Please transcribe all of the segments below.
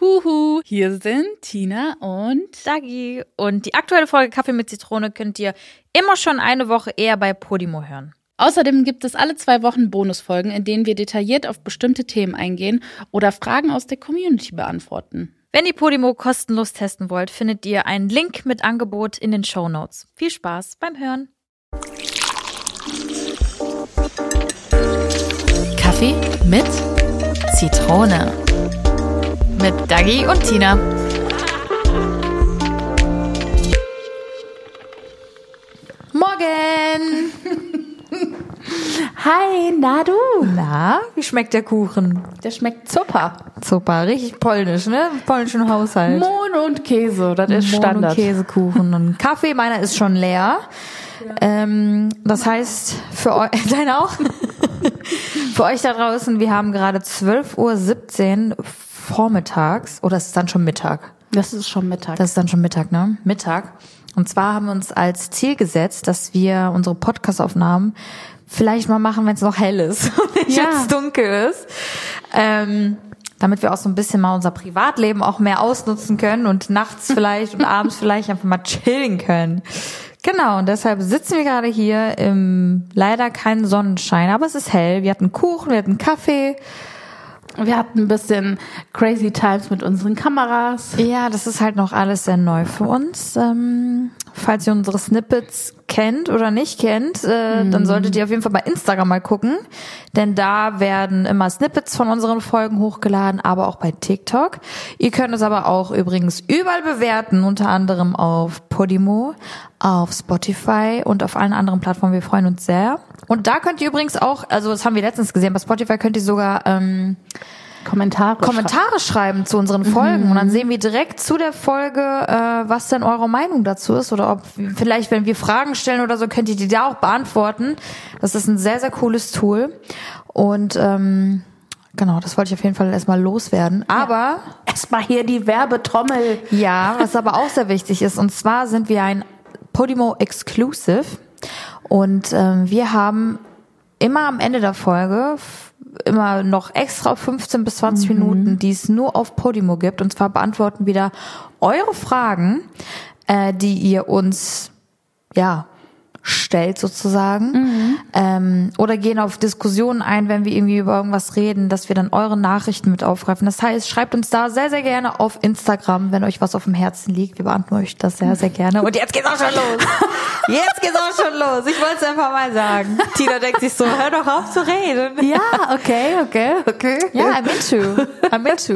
Huhu, hier sind Tina und Dagi. Und die aktuelle Folge Kaffee mit Zitrone könnt ihr immer schon eine Woche eher bei Podimo hören. Außerdem gibt es alle 2 Wochen Bonusfolgen, in denen wir detailliert auf bestimmte Themen eingehen oder Fragen aus der Community beantworten. Wenn ihr Podimo kostenlos testen wollt, findet ihr einen Link mit Angebot in den Shownotes. Viel Spaß beim Hören. Kaffee mit Zitrone. Mit Dagi und Tina. Morgen! Hi, na du? Na, wie schmeckt der Kuchen? Der schmeckt super. Super, richtig polnisch, ne? Polnischen Haushalt. Mohn und Käse, das ist Mohn Standard. und Käsekuchen und Kaffee, meiner ist schon leer. Ja. Das heißt, für euch, deine auch? Für euch da draußen, wir haben gerade 12:17 Uhr vormittags. Oder ist es dann schon Mittag? Das ist schon Mittag. Das ist dann schon Mittag, ne? Mittag. Und zwar haben wir uns als Ziel gesetzt, dass wir unsere Podcast-Aufnahmen vielleicht mal machen, wenn es noch hell ist und nicht jetzt dunkel ist. Damit wir auch so ein bisschen mal unser Privatleben auch mehr ausnutzen können und nachts vielleicht und abends vielleicht einfach mal chillen können. Genau, und deshalb sitzen wir gerade hier im leider keinen Sonnenschein, aber es ist hell. Wir hatten Kuchen, wir hatten Kaffee. Wir hatten ein bisschen crazy times mit unseren Kameras. Ja, das ist halt noch alles sehr neu für uns. Falls ihr unsere Snippets kennt oder nicht kennt, dann solltet ihr auf jeden Fall bei Instagram mal gucken. Denn da werden immer Snippets von unseren Folgen hochgeladen, aber auch bei TikTok. Ihr könnt es aber auch übrigens überall bewerten, unter anderem auf Podimo, auf Spotify und auf allen anderen Plattformen. Wir freuen uns sehr. Und da könnt ihr übrigens auch, also das haben wir letztens gesehen, bei Spotify könnt ihr sogar Kommentare schreiben zu unseren Folgen. Und dann sehen wir direkt zu der Folge, was denn eure Meinung dazu ist. Oder ob vielleicht, wenn wir Fragen stellen oder so, könnt ihr die da auch beantworten. Das ist ein sehr, sehr cooles Tool. Und genau, das wollte ich auf jeden Fall erstmal loswerden. Aber erstmal hier die Werbetrommel. Ja, was aber auch sehr wichtig ist. Und zwar sind wir ein Podimo Exclusive. Und wir haben immer am Ende der Folge immer noch extra 15 bis 20 Minuten, die es nur auf Podimo gibt. Und zwar beantworten wir da eure Fragen, die ihr uns, stellt sozusagen. Oder gehen auf Diskussionen ein, wenn wir irgendwie über irgendwas reden, dass wir dann eure Nachrichten mit aufgreifen. Das heißt, schreibt uns da sehr, sehr gerne auf Instagram, wenn euch was auf dem Herzen liegt. Wir beantworten euch das sehr, sehr gerne. Und jetzt geht's auch schon los. Ich wollte es einfach mal sagen. Tina denkt sich so, hör doch auf zu reden. Ja, okay. Ja, I'm into.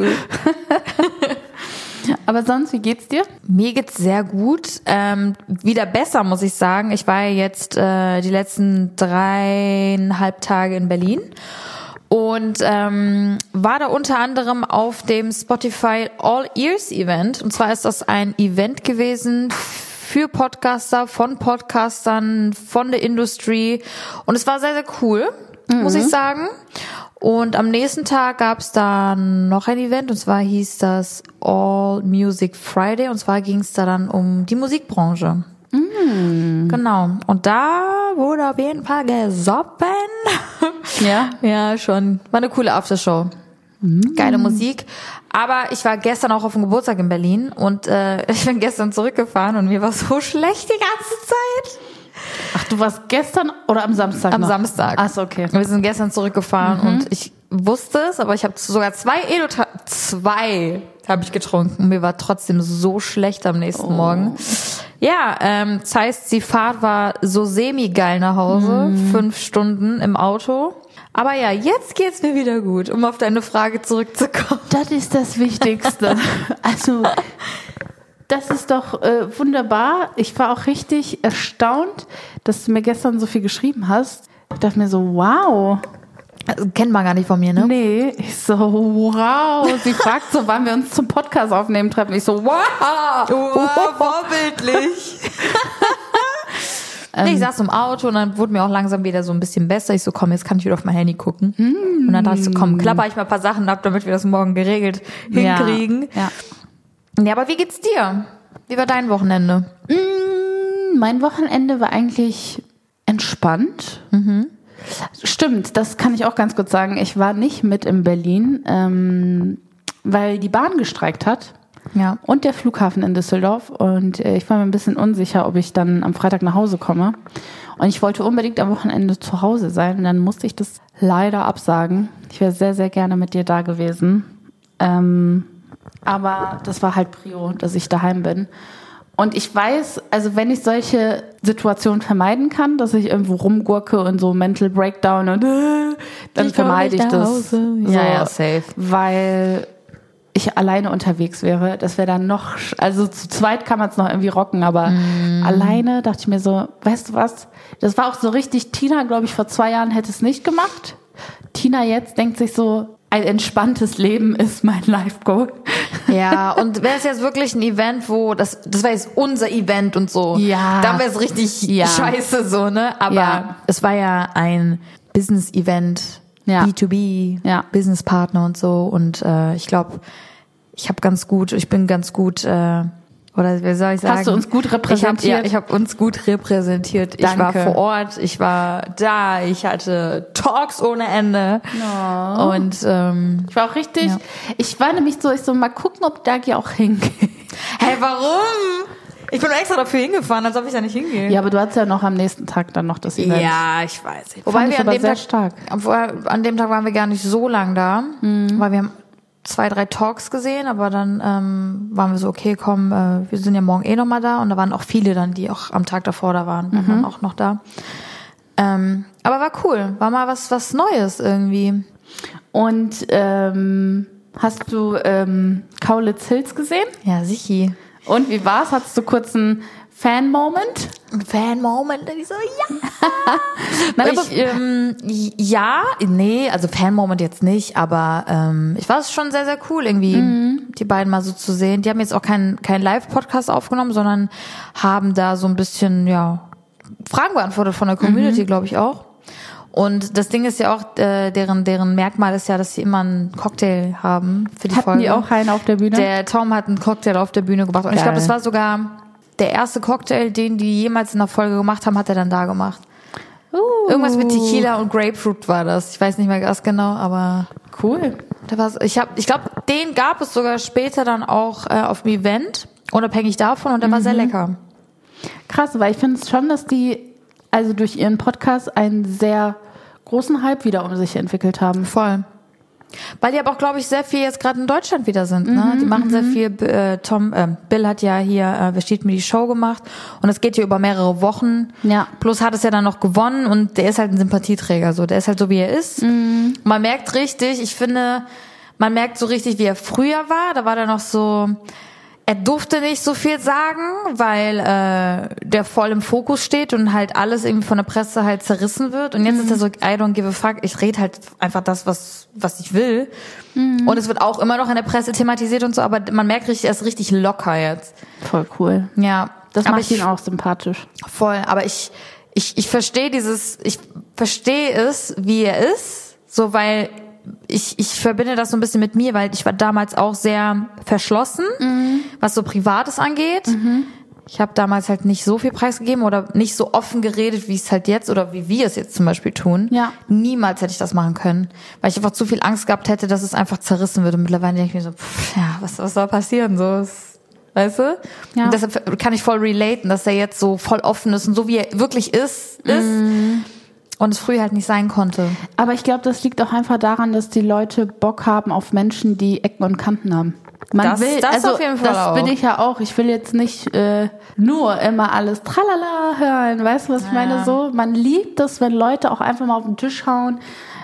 Aber sonst, wie geht's dir? Mir geht's sehr gut. Wieder besser, muss ich sagen. Ich war ja jetzt die letzten 3,5 Tage in Berlin und war da unter anderem auf dem Spotify All Ears Event. Und zwar ist das ein Event gewesen für Podcaster, von Podcastern, von der Industrie. Und es war sehr, sehr cool, muss ich sagen. Und am nächsten Tag gab es dann noch ein Event, und zwar hieß das All Music Friday, und zwar ging es da dann um die Musikbranche. Genau. Und da wurde auf jeden Fall gesoppen. Ja? Ja, schon. War eine coole Aftershow. Geile Musik. Aber ich war gestern auch auf dem Geburtstag in Berlin und ich bin gestern zurückgefahren und mir war so schlecht die ganze Zeit. Ach, du warst gestern oder am Samstag? Am Samstag. Ach so, okay. Wir sind gestern zurückgefahren und ich wusste es, aber ich habe sogar 2 habe ich getrunken und mir war trotzdem so schlecht am nächsten Morgen. Ja, das heißt, die Fahrt war so semi-geil nach Hause, 5 Stunden im Auto. Aber ja, jetzt geht's mir wieder gut, um auf deine Frage zurückzukommen. Das ist das Wichtigste. Also, das ist doch wunderbar. Ich war auch richtig erstaunt, dass du mir gestern so viel geschrieben hast. Ich dachte mir so, wow. Also, kennt man gar nicht von mir, ne? Nee, ich so, wow. Sie fragt so, wann wir uns zum Podcast aufnehmen treffen. Ich so, wow. Vorbildlich. Nee, ich saß im Auto und dann wurde mir auch langsam wieder so ein bisschen besser. Ich so, komm, jetzt kann ich wieder auf mein Handy gucken. Und dann dachte ich so, komm, klapper ich mal ein paar Sachen ab, damit wir das morgen geregelt hinkriegen. Ja, aber wie geht's dir? Wie war dein Wochenende? Mein Wochenende war eigentlich entspannt. Stimmt, das kann ich auch ganz kurz sagen. Ich war nicht mit in Berlin, weil die Bahn gestreikt hat. Ja. Und der Flughafen in Düsseldorf. Und ich war mir ein bisschen unsicher, ob ich dann am Freitag nach Hause komme. Und ich wollte unbedingt am Wochenende zu Hause sein. Und dann musste ich das leider absagen. Ich wäre sehr, sehr gerne mit dir da gewesen. Aber das war halt Prio, dass ich daheim bin. Und ich weiß, also wenn ich solche Situationen vermeiden kann, dass ich irgendwo rumgurke und so Mental Breakdown und dann vermeide ich das. Ja, safe. Weil ich alleine unterwegs wäre, das wäre dann noch, also zu zweit kann man es noch irgendwie rocken, aber alleine dachte ich mir so, weißt du was, das war auch so richtig, Tina, glaube ich, vor 2 Jahren hätte es nicht gemacht. Tina jetzt denkt sich so, ein entspanntes Leben ist mein Life-Goal. Ja, und wäre es jetzt wirklich ein Event, wo, das wäre jetzt unser Event und so, ja, dann wäre es richtig scheiße so, ne? Aber es war ja ein Business-Event, B2B, Business-Partner und so und ich glaube, ich bin ganz gut, oder wie soll ich sagen? Hast du uns gut repräsentiert? Ich habe uns gut repräsentiert. Danke. Ich war vor Ort, ich war da, ich hatte Talks ohne Ende. Oh. Und ich war auch richtig, ich war nämlich so, ich so, mal gucken, ob Dagi auch hingeht. Hey, warum? Ich bin extra dafür hingefahren, als ob ich da nicht hingehe. Ja, aber du hattest ja noch am nächsten Tag dann noch das Event. Ja, ich weiß. Wobei wir an dem Tag waren wir gar nicht so lang da, weil wir haben 2, 3 Talks gesehen, aber dann waren wir so, okay, komm, wir sind ja morgen nochmal da und da waren auch viele dann, die auch am Tag davor da waren dann auch noch da. Aber war cool, war mal was Neues irgendwie. Und hast du Kaulitz Hills gesehen? Ja, sicher. Und wie war's? Hattest du kurz einen Fan-Moment? Fan-Moment, ich so, ja. Also Fan-Moment jetzt nicht, aber ich war es schon sehr, sehr cool irgendwie, die beiden mal so zu sehen. Die haben jetzt auch keinen Live-Podcast aufgenommen, sondern haben da so ein bisschen, Fragen beantwortet von der Community, glaube ich auch. Und das Ding ist ja auch, deren Merkmal ist ja, dass sie immer einen Cocktail haben für die Folge. Hatten die auch einen auf der Bühne? Der Tom hat einen Cocktail auf der Bühne gebracht. Und ich glaube, das war sogar der erste Cocktail, den die jemals in der Folge gemacht haben, hat er dann da gemacht. Irgendwas mit Tequila und Grapefruit war das. Ich weiß nicht mehr ganz genau, aber cool. Ich glaube, den gab es sogar später dann auch auf dem Event, unabhängig davon, und der war sehr lecker. Krass, weil ich finde es schon, dass die also durch ihren Podcast einen sehr großen Hype wieder um sich entwickelt haben. Voll. Weil die aber auch, glaube ich, sehr viel jetzt gerade in Deutschland wieder sind. Ne? Die machen sehr viel. Bill hat ja hier Wer steht mir die Show gemacht und es geht hier über mehrere Wochen. Ja. Plus hat es ja dann noch gewonnen und der ist halt ein Sympathieträger. So, der ist halt so, wie er ist. Man merkt richtig, ich finde, man merkt so richtig, wie er früher war. Da war der noch so, er durfte nicht so viel sagen, weil der voll im Fokus steht und halt alles irgendwie von der Presse halt zerrissen wird. Und jetzt ist er so, I don't give a fuck, ich rede halt einfach das, was ich will. Und es wird auch immer noch in der Presse thematisiert und so, aber man merkt richtig, er ist richtig locker jetzt. Voll cool. Ja. Das macht ihn auch sympathisch. Voll, aber ich verstehe ich verstehe es, wie er ist, so, weil ich verbinde das so ein bisschen mit mir, weil ich war damals auch sehr verschlossen, was so Privates angeht. Ich habe damals halt nicht so viel preisgegeben oder nicht so offen geredet, wie es halt jetzt oder wie wir es jetzt zum Beispiel tun. Ja. Niemals hätte ich das machen können, weil ich einfach zu viel Angst gehabt hätte, dass es einfach zerrissen würde. Und mittlerweile denke ich mir so, was soll passieren? So, weißt du? Ja. Und deshalb kann ich voll relaten, dass er jetzt so voll offen ist und so wie er wirklich ist. Und es früher halt nicht sein konnte. Aber ich glaube, das liegt auch einfach daran, dass die Leute Bock haben auf Menschen, die Ecken und Kanten haben. Das auf jeden Fall das auch. bin ich ja auch. Ich will jetzt nicht nur immer alles tralala hören. Weißt du, was ich meine? So, man liebt es, wenn Leute auch einfach mal auf den Tisch hauen,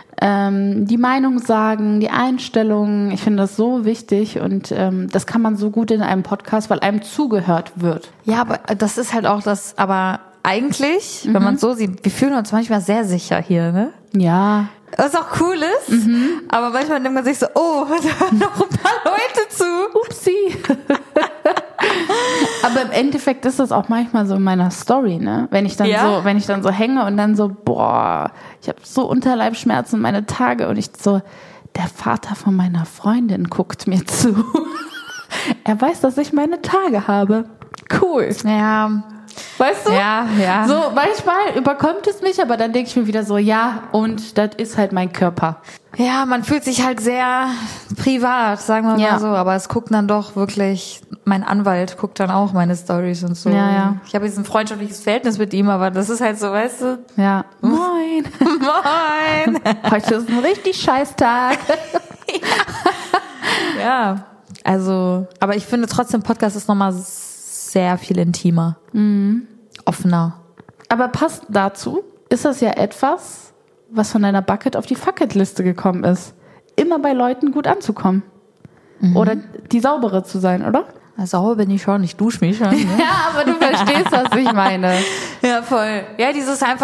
die Meinung sagen, die Einstellung. Ich finde das so wichtig und das kann man so gut in einem Podcast, weil einem zugehört wird. Ja, aber das ist halt auch das, aber eigentlich, wenn man es so sieht, wir fühlen uns manchmal sehr sicher hier, ne? Ja. Was auch cool ist, aber manchmal denkt man sich so, oh, da hören noch ein paar Leute zu. Upsi. Aber im Endeffekt ist das auch manchmal so in meiner Story, ne? Wenn ich dann so hänge und dann so, boah, ich habe so Unterleibschmerzen meine Tage und ich so, der Vater von meiner Freundin guckt mir zu. Er weiß, dass ich meine Tage habe. Cool. Ja. Weißt du? Ja. So, manchmal überkommt es mich, aber dann denke ich mir wieder so, ja, und das ist halt mein Körper. Ja, man fühlt sich halt sehr privat, sagen wir mal so, aber es guckt dann doch wirklich, mein Anwalt guckt dann auch meine Stories und so. Ja. Ich habe jetzt ein freundschaftliches Verhältnis mit ihm, aber das ist halt so, weißt du? Ja. Moin. Moin. Heute ist ein richtig scheiß Tag. Ja, also, aber ich finde trotzdem, Podcast ist nochmal sehr viel intimer. Offener. Aber passend dazu ist das ja etwas, was von deiner Bucket auf die Fucket-Liste gekommen ist. Immer bei Leuten gut anzukommen. Oder die saubere zu sein, oder? Sauber bin ich schon, ich dusche mich schon. Ne? Ja, aber du verstehst, was ich meine. Ja, voll. Ja,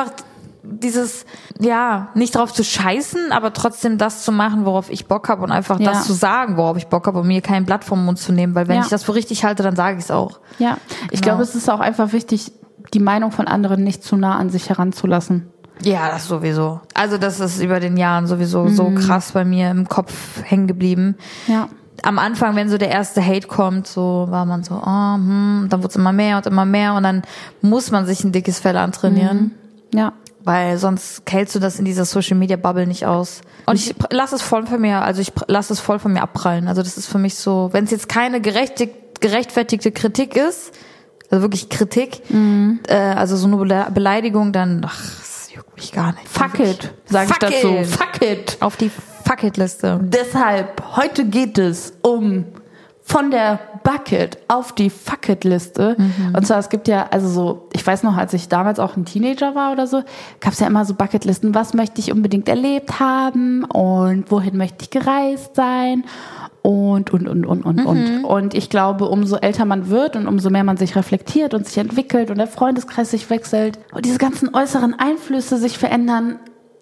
nicht drauf zu scheißen, aber trotzdem das zu machen, worauf ich Bock habe und einfach das zu sagen, worauf ich Bock habe und mir kein Blatt vom Mund zu nehmen, weil wenn ich das für richtig halte, dann sage ich es auch. Ja, ich glaube, es ist auch einfach wichtig, die Meinung von anderen nicht zu nah an sich heranzulassen. Ja, das sowieso. Also das ist über den Jahren sowieso so krass bei mir im Kopf hängen geblieben. Ja. Am Anfang, wenn so der erste Hate kommt, so war man so, dann wurde es immer mehr und dann muss man sich ein dickes Fell antrainieren. Ja. Weil sonst hältst du das in dieser Social-Media-Bubble nicht aus. Und ich lasse es voll von mir abprallen. Also das ist für mich so, wenn es jetzt keine gerechtfertigte Kritik ist, also wirklich Kritik, also so eine Beleidigung, dann, das juckt mich gar nicht. Fuck it, sage ich dazu. Fuck it. Auf die Fuck-it-Liste. Deshalb, heute geht es um von der Bucket auf die Fuck-it-Liste. Und zwar, es gibt ja, also so, ich weiß noch, als ich damals auch ein Teenager war oder so, gab es ja immer so Bucketlisten, was möchte ich unbedingt erlebt haben und wohin möchte ich gereist sein und. Und ich glaube, umso älter man wird und umso mehr man sich reflektiert und sich entwickelt und der Freundeskreis sich wechselt und diese ganzen äußeren Einflüsse sich verändern,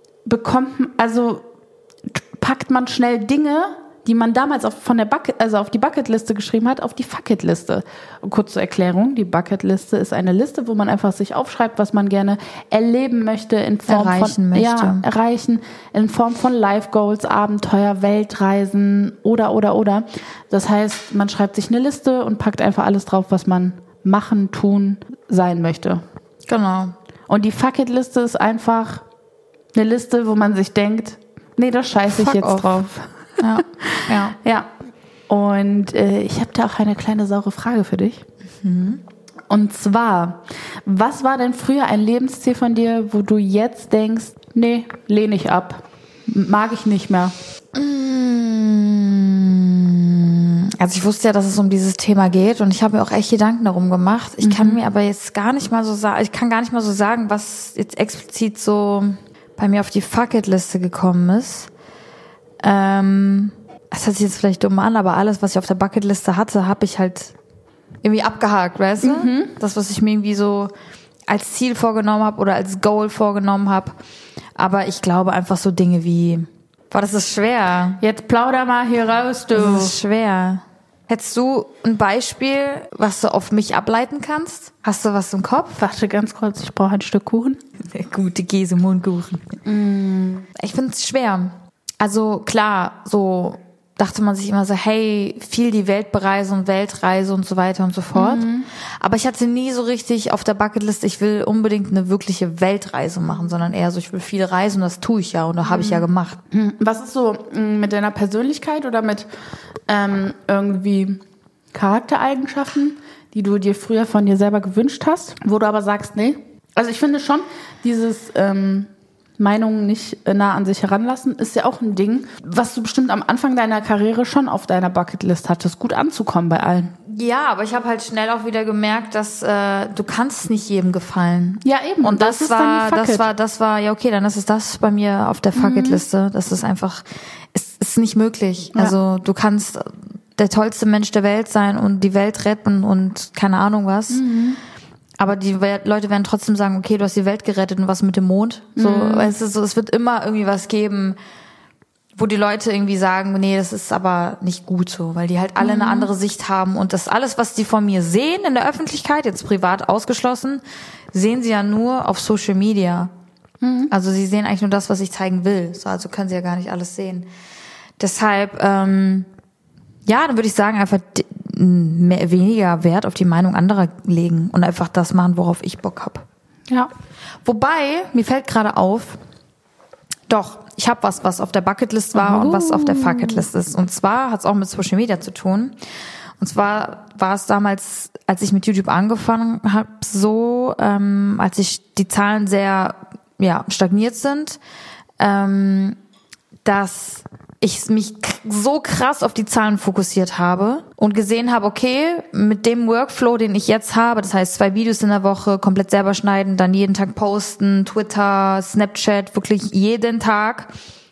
packt man schnell Dinge, die man damals auf die Bucketliste geschrieben hat, auf die Fucketliste. Und kurz zur Erklärung, die Bucketliste ist eine Liste, wo man einfach sich aufschreibt, was man gerne erleben möchte, in Form erreichen, in Form von Life Goals, Abenteuer, Weltreisen oder. Das heißt, man schreibt sich eine Liste und packt einfach alles drauf, was man machen, tun, sein möchte. Genau. Und die Fucketliste ist einfach eine Liste, wo man sich denkt, nee, da scheiße ich jetzt drauf. Ja. Und ich habe da auch eine kleine saure Frage für dich. Und zwar, was war denn früher ein Lebensziel von dir, wo du jetzt denkst, nee, lehne ich ab, mag ich nicht mehr? Also ich wusste ja, dass es um dieses Thema geht und ich habe mir auch echt Gedanken darum gemacht. Ich kann mir aber jetzt gar nicht mal so sagen, was jetzt explizit so bei mir auf die Fuck-it-Liste gekommen ist. Das hört sich jetzt vielleicht dumm an, aber alles, was ich auf der Bucketliste hatte, habe ich halt irgendwie abgehakt, weißt du? Das, was ich mir irgendwie so als Ziel vorgenommen habe oder als Goal vorgenommen habe. Aber ich glaube einfach so Dinge wie, das ist schwer. Jetzt plauder mal hier raus, du. Das ist schwer. Hättest du ein Beispiel, was du auf mich ableiten kannst? Hast du was im Kopf? Warte ganz kurz, ich brauche ein Stück Kuchen. Der gute Käse-Mundkuchen. Ich finde es schwer. Also klar, so dachte man sich immer so, hey, viel die Welt bereisen und Weltreise und so weiter und so fort. Aber ich hatte nie so richtig auf der Bucketlist, ich will unbedingt eine wirkliche Weltreise machen, sondern eher so, ich will viel reisen und das tue ich ja und das habe ich ja gemacht. Was ist so mit deiner Persönlichkeit oder mit irgendwie Charaktereigenschaften, die du dir früher von dir selber gewünscht hast, wo du aber sagst, nee? Also ich finde schon, dieses Meinungen nicht nah an sich heranlassen, ist ja auch ein Ding, was du bestimmt am Anfang deiner Karriere schon auf deiner Bucketlist hattest, gut anzukommen bei allen. Ja, aber ich habe halt schnell auch wieder gemerkt, dass du kannst nicht jedem gefallen. Ja, eben. Und das war, ja okay, dann ist es das bei mir auf der Fuck-it-Liste. Das ist einfach, ist nicht möglich. Ja. Also du kannst der tollste Mensch der Welt sein und die Welt retten und keine Ahnung was. Aber die Leute werden trotzdem sagen, okay, du hast die Welt gerettet und was mit dem Mond? So, weißt du, so, es wird immer irgendwie was geben, wo die Leute irgendwie sagen, nee, das ist aber nicht gut so, weil die halt alle eine andere Sicht haben und das alles, was die von mir sehen in der Öffentlichkeit, jetzt privat ausgeschlossen, sehen sie ja nur auf Social Media. Also sie sehen eigentlich nur das, was ich zeigen will. So, also können sie ja gar nicht alles sehen. Deshalb, dann würde ich sagen, einfach weniger Wert auf die Meinung anderer legen und einfach das machen, worauf ich Bock habe. Ja. Wobei, mir fällt gerade auf, doch, ich habe was auf der Bucketlist war und was auf der Fucketlist ist. Und zwar hat es auch mit Social Media zu tun. Und zwar war es damals, als ich mit YouTube angefangen habe, so, als die Zahlen sehr stagniert sind, dass ich mich so krass auf die Zahlen fokussiert habe und gesehen habe, okay, mit dem Workflow, den ich jetzt habe, das heißt 2 Videos in der Woche, komplett selber schneiden, dann jeden Tag posten, Twitter, Snapchat, wirklich jeden Tag,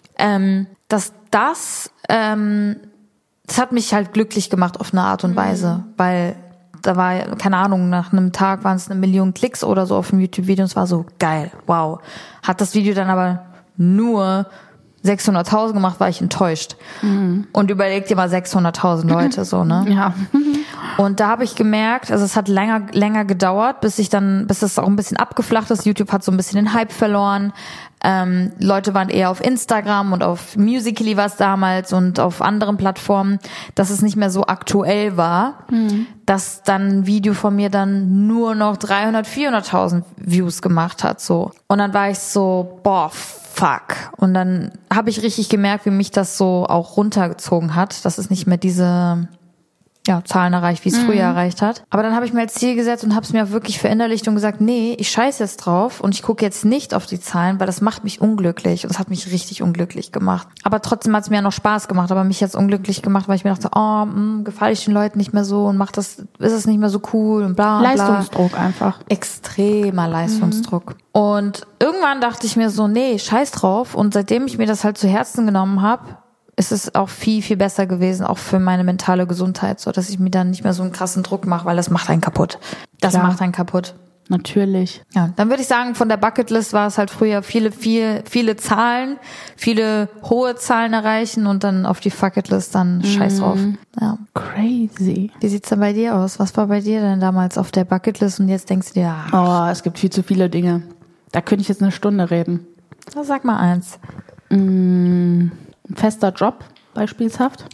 das hat mich halt glücklich gemacht auf eine Art und Weise, weil da war, keine Ahnung, nach einem Tag waren es 1 Million Klicks oder so auf dem YouTube-Video und es war so geil, wow. Hat das Video dann aber nur 600.000 gemacht, war ich enttäuscht. Und überleg dir mal 600.000 Leute so, ne? Ja. Und da habe ich gemerkt, also es hat länger gedauert, bis es auch ein bisschen abgeflacht ist. YouTube hat so ein bisschen den Hype verloren. Leute waren eher auf Instagram und auf Musical.ly war es damals und auf anderen Plattformen, dass es nicht mehr so aktuell war, dass dann ein Video von mir dann nur noch 300.000, 400.000 Views gemacht hat, so. Und dann war ich so, boah, fuck. Und dann habe ich richtig gemerkt, wie mich das so auch runtergezogen hat, dass es nicht mehr diese Zahlen erreicht, wie es früher erreicht hat. Aber dann habe ich mir als Ziel gesetzt und habe es mir auch wirklich verinnerlicht und gesagt, nee, ich scheiße jetzt drauf und ich gucke jetzt nicht auf die Zahlen, weil das macht mich unglücklich und das hat mich richtig unglücklich gemacht. Aber trotzdem hat es mir ja noch Spaß gemacht, aber mich jetzt unglücklich gemacht, weil ich mir dachte, gefalle ich den Leuten nicht mehr so und ist es nicht mehr so cool und bla bla. Leistungsdruck einfach. Extremer Leistungsdruck. Und irgendwann dachte ich mir so, nee, scheiß drauf. Und seitdem ich mir das halt zu Herzen genommen habe, ist es auch viel, viel besser gewesen, auch für meine mentale Gesundheit, so dass ich mir dann nicht mehr so einen krassen Druck mache, weil das macht einen kaputt. Das macht einen kaputt. Natürlich. Ja, dann würde ich sagen, von der Bucketlist war es halt früher viele Zahlen, viele hohe Zahlen erreichen und dann auf die Fucketlist dann scheiß drauf. Ja. Crazy. Wie sieht's denn bei dir aus? Was war bei dir denn damals auf der Bucketlist und jetzt denkst du dir, es gibt viel zu viele Dinge. Da könnte ich jetzt 1 Stunde reden. Sag mal eins. Ein fester Job, beispielshaft.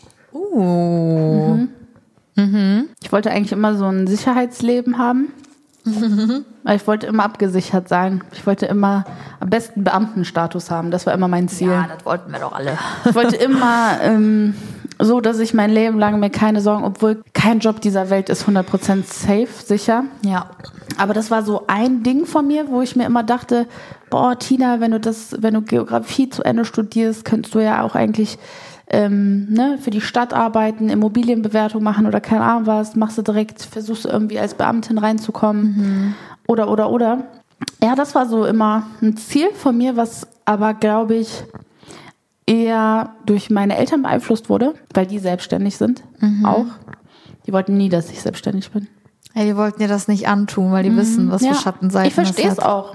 Ich wollte eigentlich immer so ein Sicherheitsleben haben. Weil ich wollte immer abgesichert sein. Ich wollte immer am besten Beamtenstatus haben. Das war immer mein Ziel. Ja, das wollten wir doch alle. Ich wollte immer so, dass ich mein Leben lang mir keine Sorgen, obwohl kein Job dieser Welt ist 100% safe, sicher. Ja. Aber das war so ein Ding von mir, wo ich mir immer dachte, boah, Tina, wenn du Geografie zu Ende studierst, könntest du ja auch eigentlich für die Stadt arbeiten, Immobilienbewertung machen oder keine Ahnung was, versuchst du irgendwie als Beamtin reinzukommen oder. Ja, das war so immer ein Ziel von mir, was aber, glaube ich, eher durch meine Eltern beeinflusst wurde, weil die selbstständig sind auch. Die wollten nie, dass ich selbstständig bin. Ja, die wollten dir das nicht antun, weil die wissen, was für Schattenseiten ich verstehe es auch.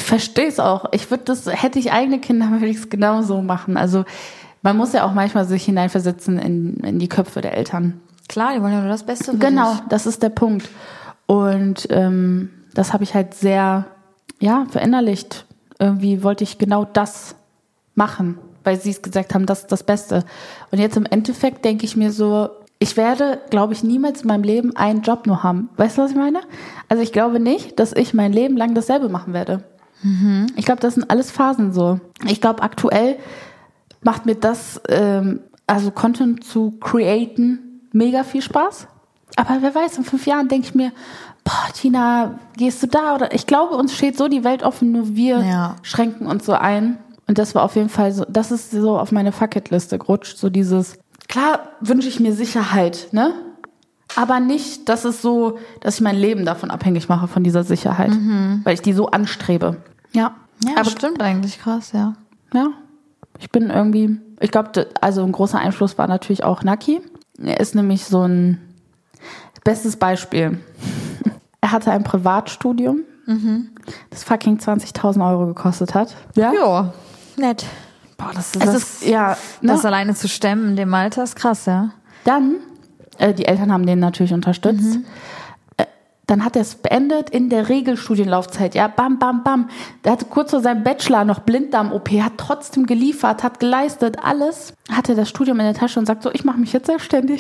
Hätte ich eigene Kinder, würde ich es genau so machen. Also man muss ja auch manchmal sich hineinversetzen in die Köpfe der Eltern. Klar, die wollen ja nur das Beste für Genau, dich. das ist der Punkt. Und das habe ich halt sehr, verinnerlicht. Irgendwie wollte ich genau das machen, weil sie es gesagt haben, das ist das Beste. Und jetzt im Endeffekt denke ich mir so, ich werde, glaube ich, niemals in meinem Leben einen Job nur haben. Weißt du, was ich meine? Also ich glaube nicht, dass ich mein Leben lang dasselbe machen werde. Ich glaube, das sind alles Phasen so. Ich glaube, aktuell macht mir das, Content zu createn, mega viel Spaß. Aber wer weiß, in 5 Jahren denke ich mir, boah, Tina, gehst du da? Oder ich glaube, uns steht so die Welt offen, nur wir schränken uns so ein. Und das war auf jeden Fall so, das ist so auf meine Fucketliste gerutscht, so dieses, klar wünsche ich mir Sicherheit, ne? Aber nicht, dass es so, dass ich mein Leben davon abhängig mache, von dieser Sicherheit. Weil ich die so anstrebe. Ja. Ja, aber stimmt eigentlich, krass, ja. Ja. Ich bin irgendwie, ich glaube, also ein großer Einfluss war natürlich auch Naki. Er ist nämlich so ein bestes Beispiel. Er hatte ein Privatstudium, das fucking 20.000 Euro gekostet hat. Ja, nett. Boah, das das alleine zu stemmen in dem Alter ist krass, ja. Dann, die Eltern haben den natürlich unterstützt. Dann hat er es beendet in der Regelstudienlaufzeit. Ja, bam, bam, bam. Der hatte kurz vor seinem Bachelor noch Blinddarm-OP, hat trotzdem geliefert, hat geleistet, alles. Hatte das Studium in der Tasche und sagt so, ich mache mich jetzt selbstständig.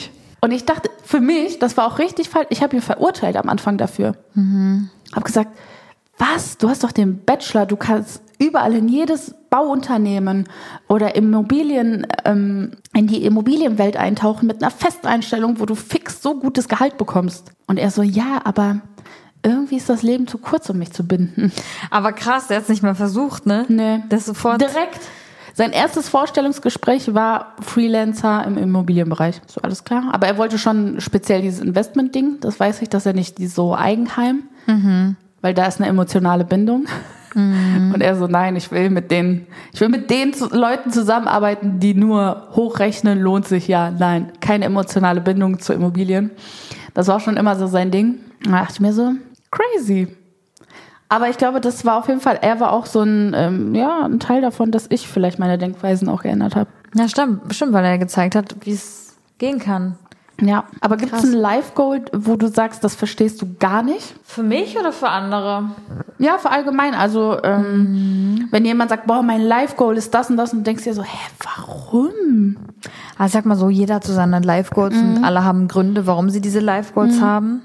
Und ich dachte, für mich, das war auch richtig falsch. Ich habe ihn verurteilt am Anfang dafür. Habe gesagt, was? Du hast doch den Bachelor, du kannst überall in jedes Bauunternehmen oder Immobilien, in die Immobilienwelt eintauchen mit einer Festeinstellung, wo du fix so gutes Gehalt bekommst. Und er so, ja, aber irgendwie ist das Leben zu kurz, um mich zu binden. Aber krass, der hat es nicht mehr versucht, ne? Nee. Das sofort. Direkt. Sein erstes Vorstellungsgespräch war Freelancer im Immobilienbereich. So, alles klar. Aber er wollte schon speziell dieses Investment-Ding. Das weiß ich, dass er nicht so Eigenheim, weil da ist eine emotionale Bindung. Und er so, nein, ich will mit den Leuten zusammenarbeiten, die nur hochrechnen, lohnt sich ja. Nein, keine emotionale Bindung zu Immobilien. Das war schon immer so sein Ding. Da dachte ich mir so, crazy. Aber ich glaube, das war auf jeden Fall, er war auch so ein Teil davon, dass ich vielleicht meine Denkweisen auch geändert habe. Ja, stimmt, weil er gezeigt hat, wie es gehen kann. Ja, aber gibt es ein Life-Goal, wo du sagst, das verstehst du gar nicht? Für mich oder für andere? Ja, für allgemein. Also, wenn jemand sagt, boah, mein Life-Goal ist das und das, und du denkst dir so, warum? Also sag mal so, jeder hat so seine Life-Goals und alle haben Gründe, warum sie diese Life-Goals haben.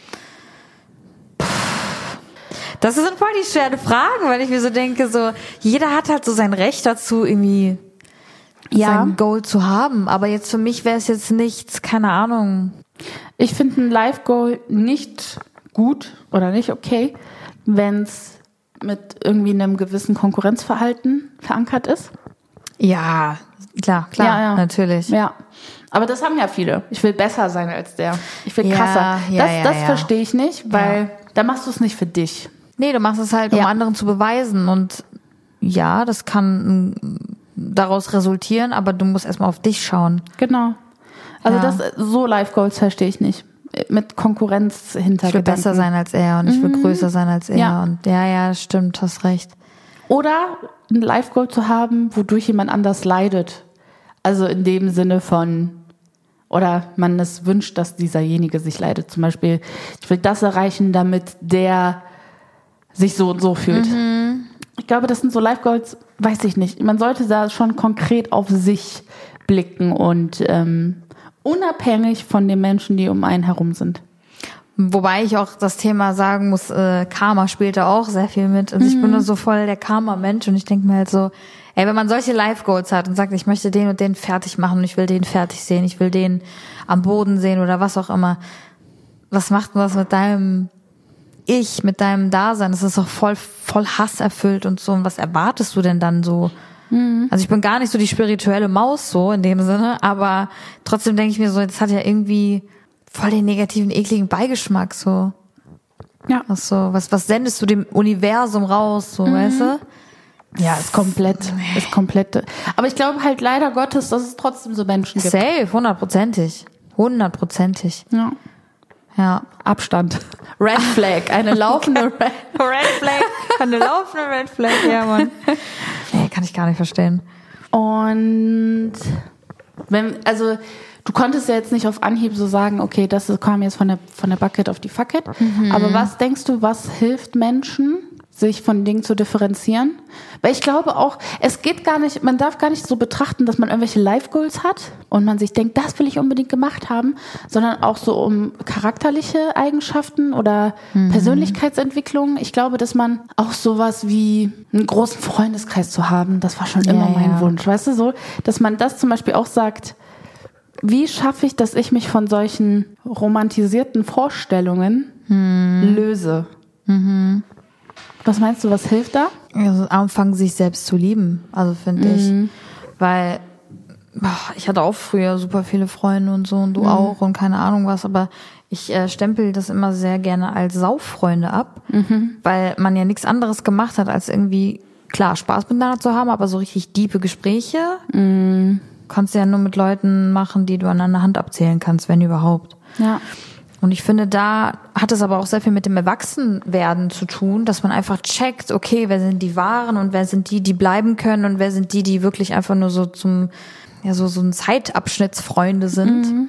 Das sind voll die schweren Fragen, weil ich mir so denke, so, jeder hat halt so sein Recht dazu, irgendwie sein Goal zu haben. Aber jetzt für mich wäre es jetzt nichts, keine Ahnung. Ich finde ein Life-Goal nicht gut oder nicht okay, wenn es mit irgendwie einem gewissen Konkurrenzverhalten verankert ist. Ja, klar, ja. Natürlich. Ja, aber das haben ja viele. Ich will besser sein als der. Ich will krasser. Das verstehe ich nicht, weil da machst du es nicht für dich. Nee, du machst es halt, um anderen zu beweisen. Und ja, das kann daraus resultieren, aber du musst erstmal auf dich schauen. Genau. Also so Life Goals verstehe ich nicht. Mit Konkurrenz hinter. Ich will besser sein als er und ich will größer sein als er. Ja. Und ja, stimmt, hast recht. Oder ein Life Goal zu haben, wodurch jemand anders leidet. Also in dem Sinne von, oder man es wünscht, dass dieserjenige sich leidet. Zum Beispiel, ich will das erreichen, damit der sich so und so fühlt. Ich glaube, das sind so Life Goals, weiß ich nicht. Man sollte da schon konkret auf sich blicken und unabhängig von den Menschen, die um einen herum sind. Wobei ich auch das Thema sagen muss, Karma spielt da auch sehr viel mit. Also ich bin nur so voll der Karma-Mensch und ich denke mir halt so, ey, wenn man solche Life-Goals hat und sagt, ich möchte den und den fertig machen und ich will den fertig sehen, ich will den am Boden sehen oder was auch immer, was macht denn das mit deinem Ich, mit deinem Dasein? Das ist doch voll Hass erfüllt und so. Und was erwartest du denn dann so? Also ich bin gar nicht so die spirituelle Maus so in dem Sinne, aber trotzdem denke ich mir so, das hat ja irgendwie voll den negativen, ekligen Beigeschmack so. Ja. Ach so, was sendest du dem Universum raus, so, weißt du? Ja, ist komplett. Aber ich glaube halt leider Gottes, dass es trotzdem so Menschen gibt. Safe, 100%. 100%. Ja. Ja. Abstand. Red Flag, eine laufende Red Flag, eine laufende Red Flag, ja, Mann. Nee, kann ich gar nicht verstehen. Und du konntest ja jetzt nicht auf Anhieb so sagen, okay, das kam jetzt von der Bucket auf die Fucket. Aber was denkst du, was hilft Menschen, sich von Dingen zu differenzieren? Weil ich glaube auch, es geht gar nicht, man darf gar nicht so betrachten, dass man irgendwelche Life-Goals hat und man sich denkt, das will ich unbedingt gemacht haben, sondern auch so um charakterliche Eigenschaften oder Persönlichkeitsentwicklung. Ich glaube, dass man auch sowas wie einen großen Freundeskreis zu haben, das war schon immer mein Wunsch, weißt du, so, dass man das zum Beispiel auch sagt, wie schaffe ich, dass ich mich von solchen romantisierten Vorstellungen löse? Was meinst du, was hilft da? Also anfangen, sich selbst zu lieben, also finde ich. Weil ich hatte auch früher super viele Freunde und so und du auch und keine Ahnung was, aber ich stempel das immer sehr gerne als Sauffreunde ab, weil man ja nichts anderes gemacht hat, als irgendwie, klar, Spaß miteinander zu haben, aber so richtig diepe Gespräche kannst du ja nur mit Leuten machen, die du an einer Hand abzählen kannst, wenn überhaupt. Ja. Und ich finde, da hat es aber auch sehr viel mit dem Erwachsenwerden zu tun, dass man einfach checkt, okay, wer sind die Wahren und wer sind die, die bleiben können und wer sind die, die wirklich einfach nur so so ein Zeitabschnittsfreunde sind.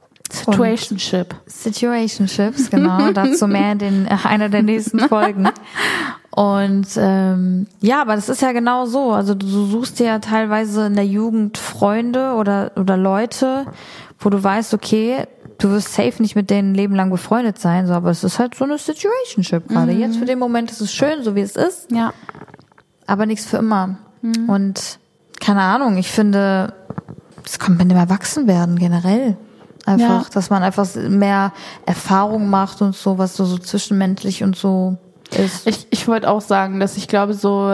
Situationships, genau. Dazu mehr in einer der nächsten Folgen. Und aber das ist ja genau so. Also du suchst dir ja teilweise in der Jugend Freunde oder Leute, wo du weißt, okay, du wirst safe nicht mit denen ein Leben lang befreundet sein, so, aber es ist halt so eine Situationship gerade. Jetzt für den Moment ist es schön, so wie es ist. Ja. Aber nichts für immer. Und keine Ahnung, ich finde, es kommt mit dem Erwachsenwerden generell. Einfach, dass man einfach mehr Erfahrung macht und so, was so zwischenmenschlich und so ist. Ich wollte auch sagen, dass ich glaube, so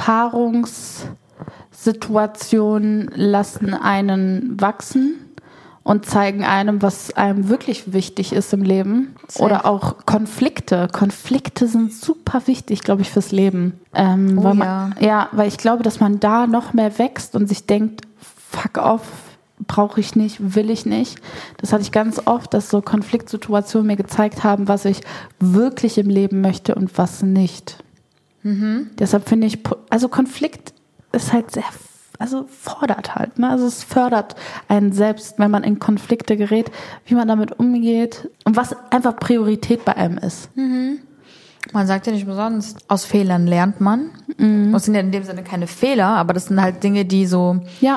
Erfahrungssituationen lassen einen wachsen und zeigen einem, was einem wirklich wichtig ist im Leben. Safe. Oder auch Konflikte. Konflikte sind super wichtig, glaube ich, fürs Leben. Weil ich glaube, dass man da noch mehr wächst und sich denkt, fuck off, brauche ich nicht, will ich nicht. Das hatte ich ganz oft, dass so Konfliktsituationen mir gezeigt haben, was ich wirklich im Leben möchte und was nicht. Deshalb finde ich, also Konflikt ist halt sehr, also fordert halt, ne? Also es fördert einen selbst, wenn man in Konflikte gerät, wie man damit umgeht und was einfach Priorität bei einem ist. Man sagt ja nicht umsonst, aus Fehlern lernt man. Das sind ja in dem Sinne keine Fehler, aber das sind halt Dinge, die so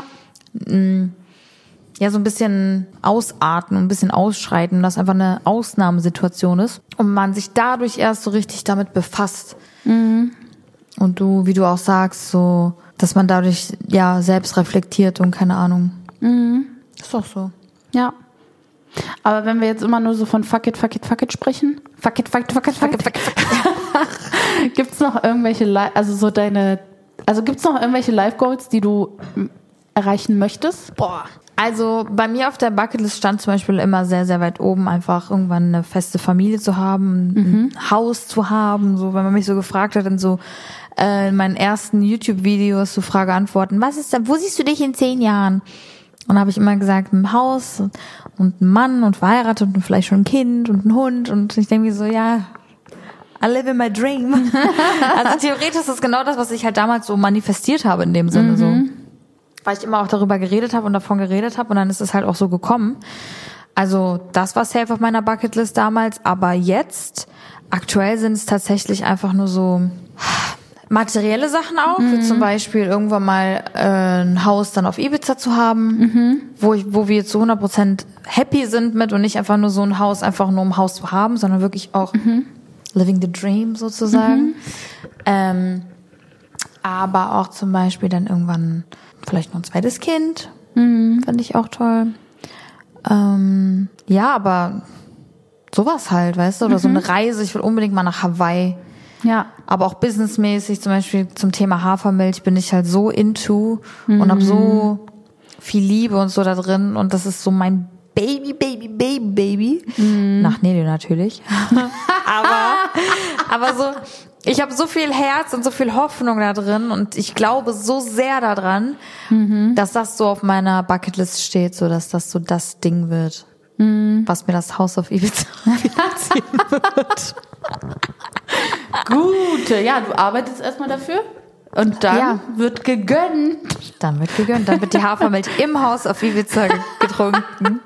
so ein bisschen ausarten und ein bisschen ausschreiten, das einfach eine Ausnahmesituation ist und man sich dadurch erst so richtig damit befasst. Und du, wie du auch sagst, so, dass man dadurch ja selbst reflektiert und keine Ahnung. Ist doch so. Ja. Aber wenn wir jetzt immer nur so von fuck it sprechen, fuck it. Gibt's noch irgendwelche gibt's noch irgendwelche Life Goals, die du erreichen möchtest? Boah. Also bei mir auf der Bucketlist stand zum Beispiel immer sehr, sehr weit oben, einfach irgendwann eine feste Familie zu haben, ein Haus zu haben. So, wenn man mich so gefragt hat, in so in meinen ersten YouTube-Videos so Frage-Antworten, wo siehst du dich in 10 Jahren? Und habe ich immer gesagt, ein Haus und ein Mann und verheiratet und vielleicht schon ein Kind und ein Hund. Und ich denke mir so, ja, I live in my dream. Also theoretisch ist das genau das, was ich halt damals so manifestiert habe in dem Sinne so. Weil ich immer auch darüber geredet habe und davon geredet habe und dann ist es halt auch so gekommen. Also das war safe auf meiner Bucketlist damals, aber jetzt, aktuell sind es tatsächlich einfach nur so materielle Sachen auch, wie zum Beispiel irgendwann mal ein Haus dann auf Ibiza zu haben, wo wir zu 100% happy sind mit und nicht einfach nur so ein Haus, einfach nur um ein Haus zu haben, sondern wirklich auch living the dream sozusagen. Aber auch zum Beispiel dann irgendwann vielleicht noch ein zweites Kind. Fand ich auch toll. Ja, aber sowas halt, weißt du? Oder so eine Reise. Ich will unbedingt mal nach Hawaii. Ja. Aber auch businessmäßig, zum Beispiel zum Thema Hafermilch bin ich halt so into und habe so viel Liebe und so da drin. Und das ist so mein Baby. Nach Nelly natürlich. aber so, ich habe so viel Herz und so viel Hoffnung da drin und ich glaube so sehr daran, dass das so auf meiner Bucketlist steht, so dass das so das Ding wird, was mir das Haus auf Ibiza finanzieren wird. Gut, ja, du arbeitest erstmal dafür und dann wird gegönnt. Dann wird die Hafermilch im Haus auf Ibiza getrunken.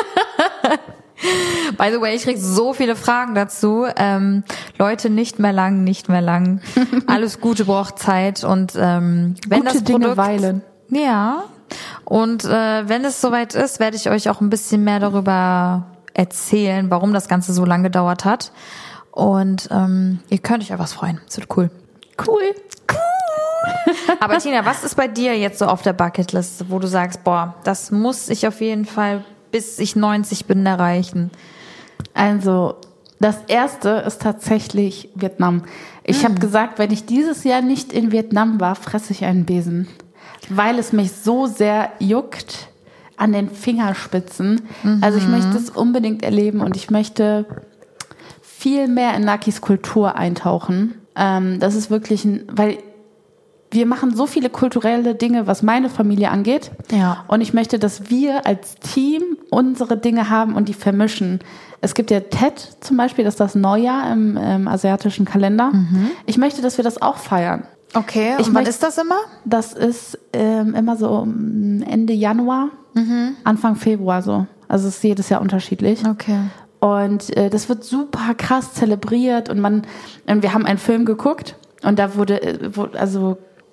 By the way, ich krieg so viele Fragen dazu. Leute, nicht mehr lang. Alles Gute braucht Zeit und wenn gute das Produkt Dinge weilen. Ja. Und wenn es soweit ist, werde ich euch auch ein bisschen mehr darüber erzählen, warum das Ganze so lange gedauert hat. Und ihr könnt euch auf was freuen. Es wird cool. Cool. Aber Tina, was ist bei dir jetzt so auf der Bucketlist, wo du sagst, boah, das muss ich auf jeden Fall, bis ich 90 bin, erreichen? Also, das erste ist tatsächlich Vietnam. Ich habe gesagt, wenn ich dieses Jahr nicht in Vietnam war, fresse ich einen Besen. Weil es mich so sehr juckt an den Fingerspitzen. Also ich möchte es unbedingt erleben und ich möchte viel mehr in Nakis Kultur eintauchen. Das ist wirklich weil wir machen so viele kulturelle Dinge, was meine Familie angeht. Ja. Und ich möchte, dass wir als Team unsere Dinge haben und die vermischen. Es gibt ja Tet zum Beispiel, das ist das Neujahr im asiatischen Kalender. Ich möchte, dass wir das auch feiern. Okay, und wann ist das immer? Das ist immer so Ende Januar, Anfang Februar so. Also es ist jedes Jahr unterschiedlich. Okay. Und das wird super krass zelebriert und wir haben einen Film geguckt und da wurde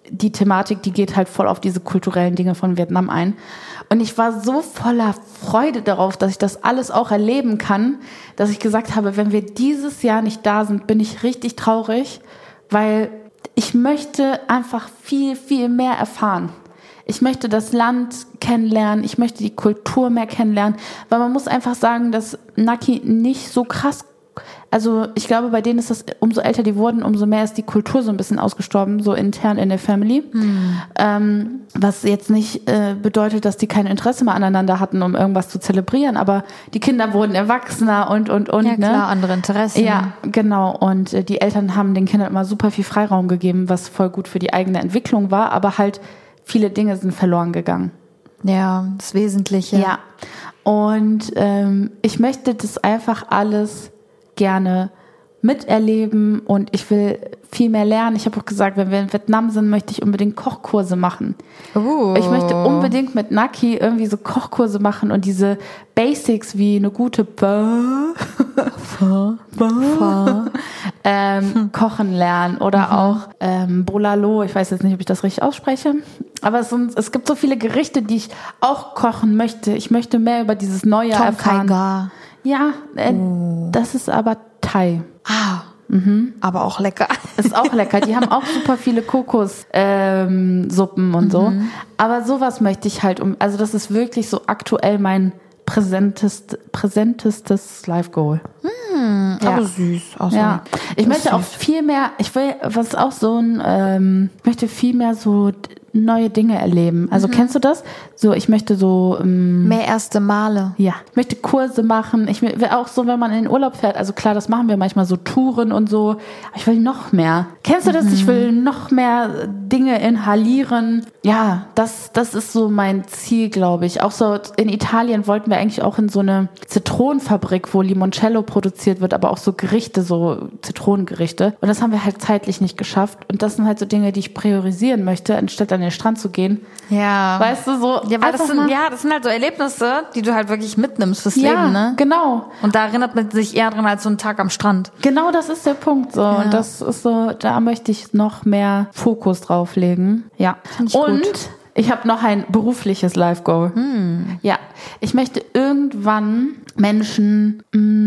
die Thematik, die geht halt voll auf diese kulturellen Dinge von Vietnam ein. Und ich war so voller Freude darauf, dass ich das alles auch erleben kann, dass ich gesagt habe, wenn wir dieses Jahr nicht da sind, bin ich richtig traurig, weil ich möchte einfach viel, viel mehr erfahren. Ich möchte das Land kennenlernen, ich möchte die Kultur mehr kennenlernen, weil man muss einfach sagen, dass Naki nicht so krass, also ich glaube, bei denen ist das, umso älter die wurden, umso mehr ist die Kultur so ein bisschen ausgestorben, so intern in der Family. Was jetzt nicht bedeutet, dass die kein Interesse mehr aneinander hatten, um irgendwas zu zelebrieren, aber die Kinder wurden erwachsener und. Ja klar, ne? andere Interessen. Ja, genau. Und die Eltern haben den Kindern immer super viel Freiraum gegeben, was voll gut für die eigene Entwicklung war, aber halt viele Dinge sind verloren gegangen. Ja, das Wesentliche. Ja. Und ich möchte das einfach alles gerne miterleben und ich will viel mehr lernen. Ich habe auch gesagt, wenn wir in Vietnam sind, möchte ich unbedingt Kochkurse machen. Ich möchte unbedingt mit Naki irgendwie so Kochkurse machen und diese Basics wie eine gute kochen lernen oder auch Bolalo. Ich weiß jetzt nicht, ob ich das richtig ausspreche, aber es gibt so viele Gerichte, die ich auch kochen möchte. Ich möchte mehr über dieses Neue Tom erfahren. Kai Gar. Ja, das ist aber Thai. Aber auch lecker. Ist auch lecker. Die haben auch super viele Kokossuppen und so. Aber sowas möchte ich halt also das ist wirklich so aktuell mein präsentestes Life-Goal. Aber süß. Auch so. Ja. Ich möchte auch viel mehr, ich möchte viel mehr so neue Dinge erleben. Also kennst du das? So, ich möchte so mehr erste Male. Ja, ich möchte Kurse machen. Ich will auch so, wenn man in den Urlaub fährt, also klar, das machen wir manchmal so Touren und so, aber ich will noch mehr. Kennst du das? Ich will noch mehr Dinge inhalieren. Ja, das ist so mein Ziel, glaube ich. Auch so in Italien wollten wir eigentlich auch in so eine Zitronenfabrik, wo Limoncello produziert wird, aber auch so Gerichte, so Zitronengerichte. Und das haben wir halt zeitlich nicht geschafft. Und das sind halt so Dinge, die ich priorisieren möchte, anstatt an den Strand zu gehen. Ja. Weißt du, so. Ja, weil das sind halt so Erlebnisse, die du halt wirklich mitnimmst fürs Leben, ne? Genau. Und da erinnert man sich eher dran als so ein Tag am Strand. Genau, das ist der Punkt, so. Ja. Und das ist so, da möchte ich noch mehr Fokus drauf legen. Ja. Find ich gut. Ich habe noch ein berufliches Life-Goal. Ja. Ich möchte irgendwann Menschen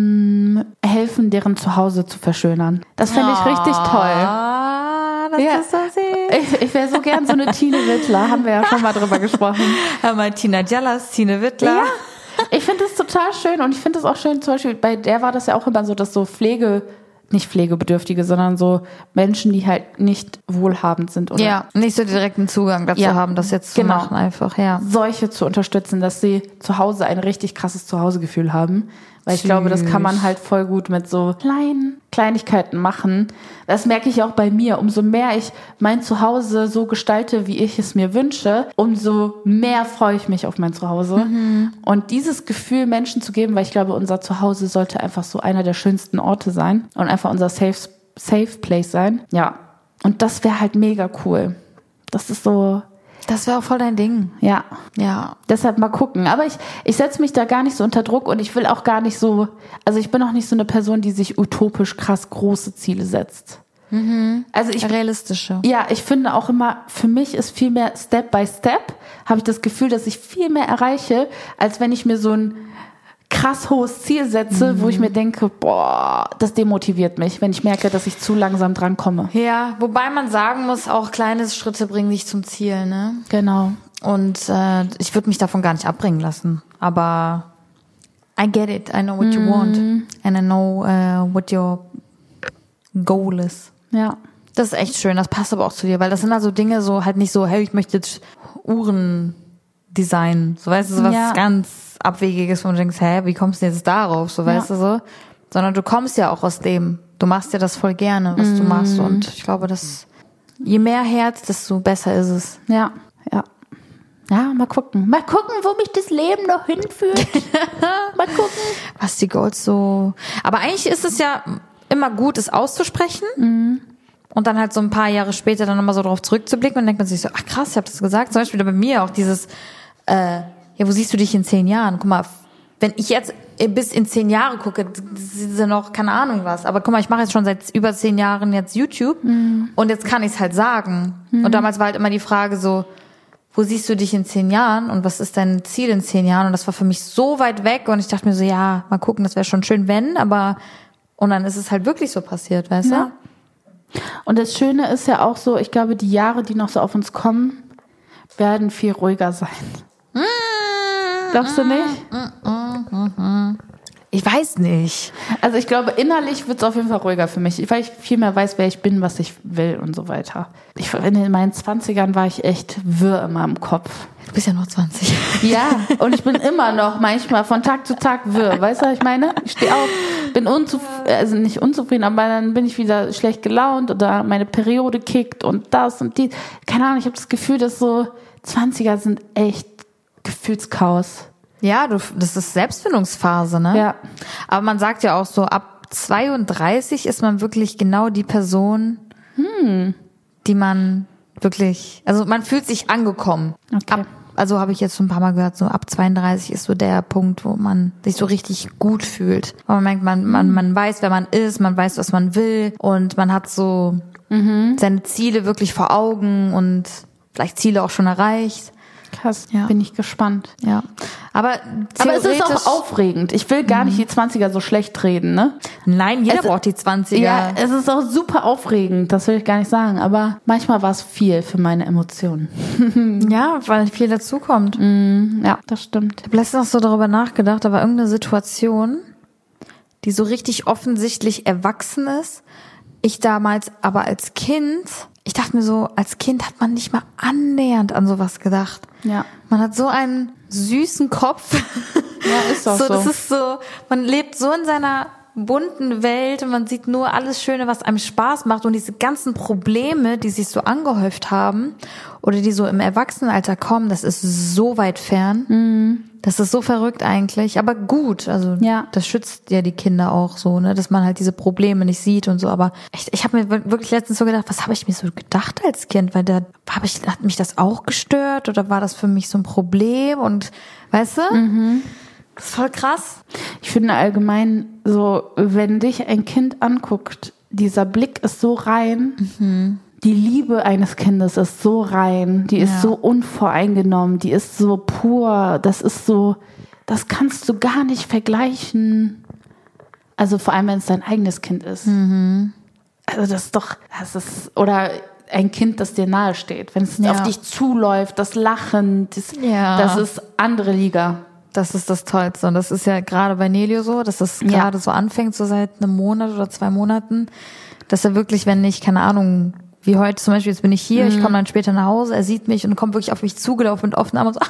helfen, deren Zuhause zu verschönern. Das fände ich richtig toll. Das ist so süß. Ich wäre so gern so eine Tine Wittler, haben wir ja schon mal drüber gesprochen. Hör mal, Tina Jallas, Tine Wittler. Ja, ich finde das total schön und ich finde das auch schön, zum Beispiel bei der war das ja auch immer so, dass so nicht Pflegebedürftige, sondern so Menschen, die halt nicht wohlhabend sind. Oder Ja, nicht so direkten Zugang dazu haben, das jetzt zu machen einfach, ja. Solche zu unterstützen, dass sie zu Hause ein richtig krasses Zuhausegefühl haben. Weil ich glaube, das kann man halt voll gut mit so kleinen Kleinigkeiten machen. Das merke ich auch bei mir. Umso mehr ich mein Zuhause so gestalte, wie ich es mir wünsche, umso mehr freue ich mich auf mein Zuhause. Und dieses Gefühl Menschen zu geben, weil ich glaube, unser Zuhause sollte einfach so einer der schönsten Orte sein und einfach unser safe place sein. Ja. Und das wäre halt mega cool. Das ist so... Das wäre auch voll dein Ding. Ja. Ja. Deshalb mal gucken. Aber ich setze mich da gar nicht so unter Druck und ich will auch gar nicht so, also ich bin auch nicht so eine Person, die sich utopisch krass große Ziele setzt. Also realistische. Ja, ich finde auch immer, für mich ist viel mehr Step by Step, habe ich das Gefühl, dass ich viel mehr erreiche, als wenn ich mir so ein krass hohes Ziel setze, wo ich mir denke, boah, das demotiviert mich, wenn ich merke, dass ich zu langsam dran komme. Ja, wobei man sagen muss, auch kleine Schritte bringen dich zum Ziel, ne? Genau. Und ich würde mich davon gar nicht abbringen lassen. Aber I get it, I know what you want. And I know what your goal is. Ja. Das ist echt schön, das passt aber auch zu dir, weil das sind also Dinge so, halt nicht so, hey, ich möchte jetzt Uhren designen. So, weißt du, so was ganz Abwegiges, wo du denkst, hä, wie kommst du jetzt darauf? So, weißt du so? Sondern du kommst ja auch aus dem. Du machst ja das voll gerne, was du machst. Und ich glaube, dass je mehr Herz, desto besser ist es. Ja, ja. Ja, mal gucken. Mal gucken, wo mich das Leben noch hinführt. Mal gucken. Was die Goals so... Aber eigentlich ist es ja immer gut, es auszusprechen. Und dann halt so ein paar Jahre später dann nochmal so drauf zurückzublicken und denkt man sich so, ach krass, ich habe das gesagt. Zum Beispiel bei mir auch dieses... ja, wo siehst du dich in 10 Jahren? Guck mal, wenn ich jetzt bis in 10 Jahre gucke, das ist ja noch keine Ahnung was. Aber guck mal, ich mache jetzt schon seit über 10 Jahren jetzt YouTube und jetzt kann ich es halt sagen. Und damals war halt immer die Frage so, wo siehst du dich in 10 Jahren und was ist dein Ziel in 10 Jahren? Und das war für mich so weit weg und ich dachte mir so, ja, mal gucken, das wäre schon schön, wenn, aber und dann ist es halt wirklich so passiert, weißt du? Und das Schöne ist ja auch so, ich glaube, die Jahre, die noch so auf uns kommen, werden viel ruhiger sein. Glaubst du nicht? Ich weiß nicht. Also ich glaube, innerlich wird es auf jeden Fall ruhiger für mich, weil ich viel mehr weiß, wer ich bin, was ich will und so weiter. In meinen 20ern war ich echt wirr immer im Kopf. Du bist ja noch 20. Ja, und ich bin immer noch manchmal von Tag zu Tag wirr. Weißt du, was ich meine? Ich stehe auf, bin also nicht unzufrieden, aber dann bin ich wieder schlecht gelaunt oder meine Periode kickt und das und die. Keine Ahnung, ich habe das Gefühl, dass so 20er sind echt Gefühlschaos. Ja, das ist Selbstfindungsphase, ne? Ja. Aber man sagt ja auch so, ab 32 ist man wirklich genau die Person, die man wirklich, also man fühlt sich angekommen. Okay. Also habe ich jetzt schon ein paar Mal gehört, so ab 32 ist so der Punkt, wo man sich so richtig gut fühlt. Und man merkt, man weiß, wer man ist, man weiß, was man will und man hat so seine Ziele wirklich vor Augen und vielleicht Ziele auch schon erreicht. Krass, Ja. bin ich gespannt. Ja, aber es ist auch aufregend. Ich will gar nicht die 20er so schlecht reden, ne? Nein, jeder braucht die 20er. Ja, es ist auch super aufregend, das will ich gar nicht sagen. Aber manchmal war es viel für meine Emotionen. Ja, weil viel dazukommt. Ja, das stimmt. Ich habe letztens noch so darüber nachgedacht, da war irgendeine Situation, die so richtig offensichtlich erwachsen ist. Ich damals aber als Kind, ich dachte mir so, als Kind hat man nicht mal annähernd an sowas gedacht. Ja. Man hat so einen süßen Kopf. Ja, ist auch so. Das ist so, man lebt so in seiner bunten Welt und man sieht nur alles Schöne, was einem Spaß macht und diese ganzen Probleme, die sich so angehäuft haben oder die so im Erwachsenenalter kommen, das ist so weit fern. Das ist so verrückt eigentlich, aber gut, also Ja. das schützt ja die Kinder auch so, ne, dass man halt diese Probleme nicht sieht und so, aber ich habe mir wirklich letztens so gedacht, was habe ich mir so gedacht als Kind, weil hat mich das auch gestört oder war das für mich so ein Problem und weißt du? Das ist voll krass. Ich finde allgemein so, wenn dich ein Kind anguckt, dieser Blick ist so rein. Die Liebe eines Kindes ist so rein. Die ist so unvoreingenommen. Die ist so pur. Das ist so, das kannst du gar nicht vergleichen. Also vor allem, wenn es dein eigenes Kind ist. Also oder ein Kind, das dir nahe steht. Wenn es auf dich zuläuft, das Lachen, das ist andere Liga. Das ist das Tollste. Und das ist ja gerade bei Nelio so, dass das gerade so anfängt, so seit einem Monat oder 2 Monaten, dass er wirklich, wenn ich, keine Ahnung, wie heute zum Beispiel, jetzt bin ich hier, ich komme dann später nach Hause, er sieht mich und kommt wirklich auf mich zugelaufen mit offenen Armen und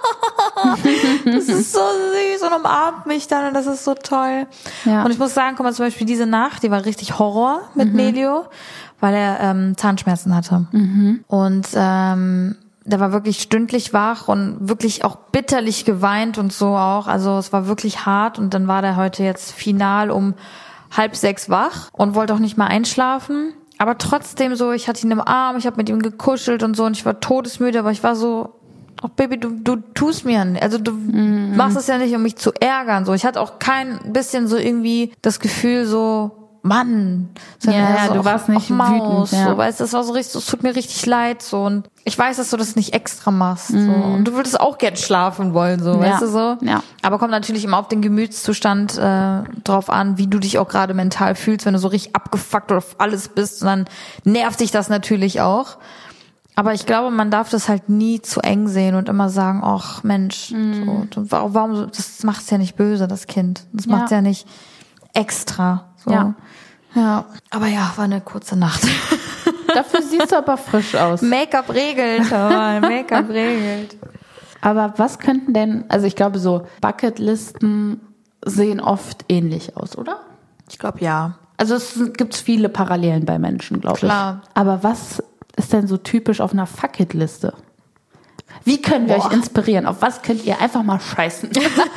so, das ist so süß und umarmt mich dann und das ist so toll. Ja. Und ich muss sagen, guck mal, zum Beispiel diese Nacht, die war richtig Horror mit Nelio, weil er Zahnschmerzen hatte. Und der war wirklich stündlich wach und wirklich auch bitterlich geweint und so auch. Also es war wirklich hart und dann war der heute jetzt final um 5:30 wach und wollte auch nicht mal einschlafen. Aber trotzdem so, ich hatte ihn im Arm, ich habe mit ihm gekuschelt und so und ich war todesmüde, aber ich war so, oh Baby, du tust mir nicht, also du machst es ja nicht, um mich zu ärgern. So, ich hatte auch kein bisschen so irgendwie das Gefühl so, Mann, Ja, du warst nicht Maus, wütend, ja. so, weißt du, das war so richtig, es tut mir richtig leid, so, und ich weiß, dass du das nicht extra machst, so, und du würdest auch gern schlafen wollen, so, weißt du, so. Ja. Aber kommt natürlich immer auf den Gemütszustand drauf an, wie du dich auch gerade mental fühlst, wenn du so richtig abgefuckt auf alles bist, und dann nervt dich das natürlich auch. Aber ich glaube, man darf das halt nie zu eng sehen und immer sagen, ach Mensch, so, warum, das macht's ja nicht böse, das Kind. Das macht's ja nicht extra. So. Ja. Aber ja, war eine kurze Nacht. Dafür siehst du aber frisch aus. Make-up regelt, Make-up regelt. Aber was könnten denn, also ich glaube so Bucketlisten sehen oft ähnlich aus, oder? Ich glaube, ja. Also es gibt viele Parallelen bei Menschen, glaube ich. Klar. Aber was ist denn so typisch auf einer Fuck-It-Liste? Wie können wir euch inspirieren? Auf was könnt ihr einfach mal scheißen?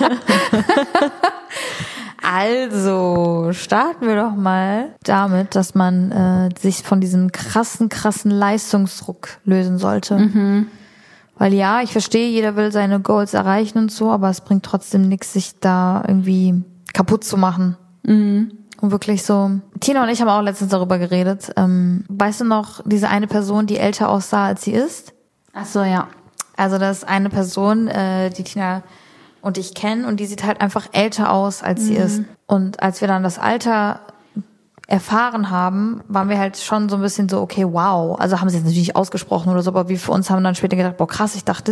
Also, starten wir doch mal damit, dass man sich von diesem krassen Leistungsdruck lösen sollte. Weil ja, ich verstehe, jeder will seine Goals erreichen und so, aber es bringt trotzdem nichts, sich da irgendwie kaputt zu machen. Und wirklich so. Tina und ich haben auch letztens darüber geredet. Weißt du noch, diese eine Person, die älter aussah, als sie ist? Ach so, ja. Also das ist eine Person, die Tina und ich kennen, und die sieht halt einfach älter aus, als sie ist. Und als wir dann das Alter erfahren haben, waren wir halt schon so ein bisschen so, okay, wow. Also haben sie jetzt natürlich nicht ausgesprochen oder so, aber wir für uns haben dann später gedacht, boah krass, ich dachte,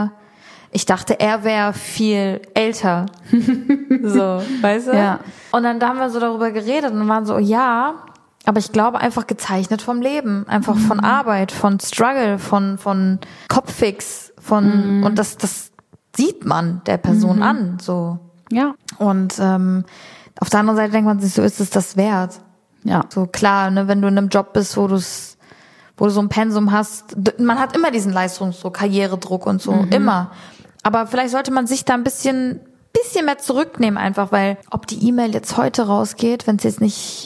er wäre viel älter. So, weißt du? Ja. Und dann da haben wir so darüber geredet und waren so, ja, aber ich glaube einfach gezeichnet vom Leben, einfach von Arbeit, von Struggle, von Kopffix, und das sieht man der Person an, so. Ja. Und auf der anderen Seite denkt man sich, so ist es das wert. Ja. So klar, ne, wenn du in einem Job bist, wo du so ein Pensum hast, man hat immer diesen Leistungsdruck, Karrieredruck und so, immer. Aber vielleicht sollte man sich da ein bisschen mehr zurücknehmen einfach, weil ob die E-Mail jetzt heute rausgeht, wenn es jetzt nicht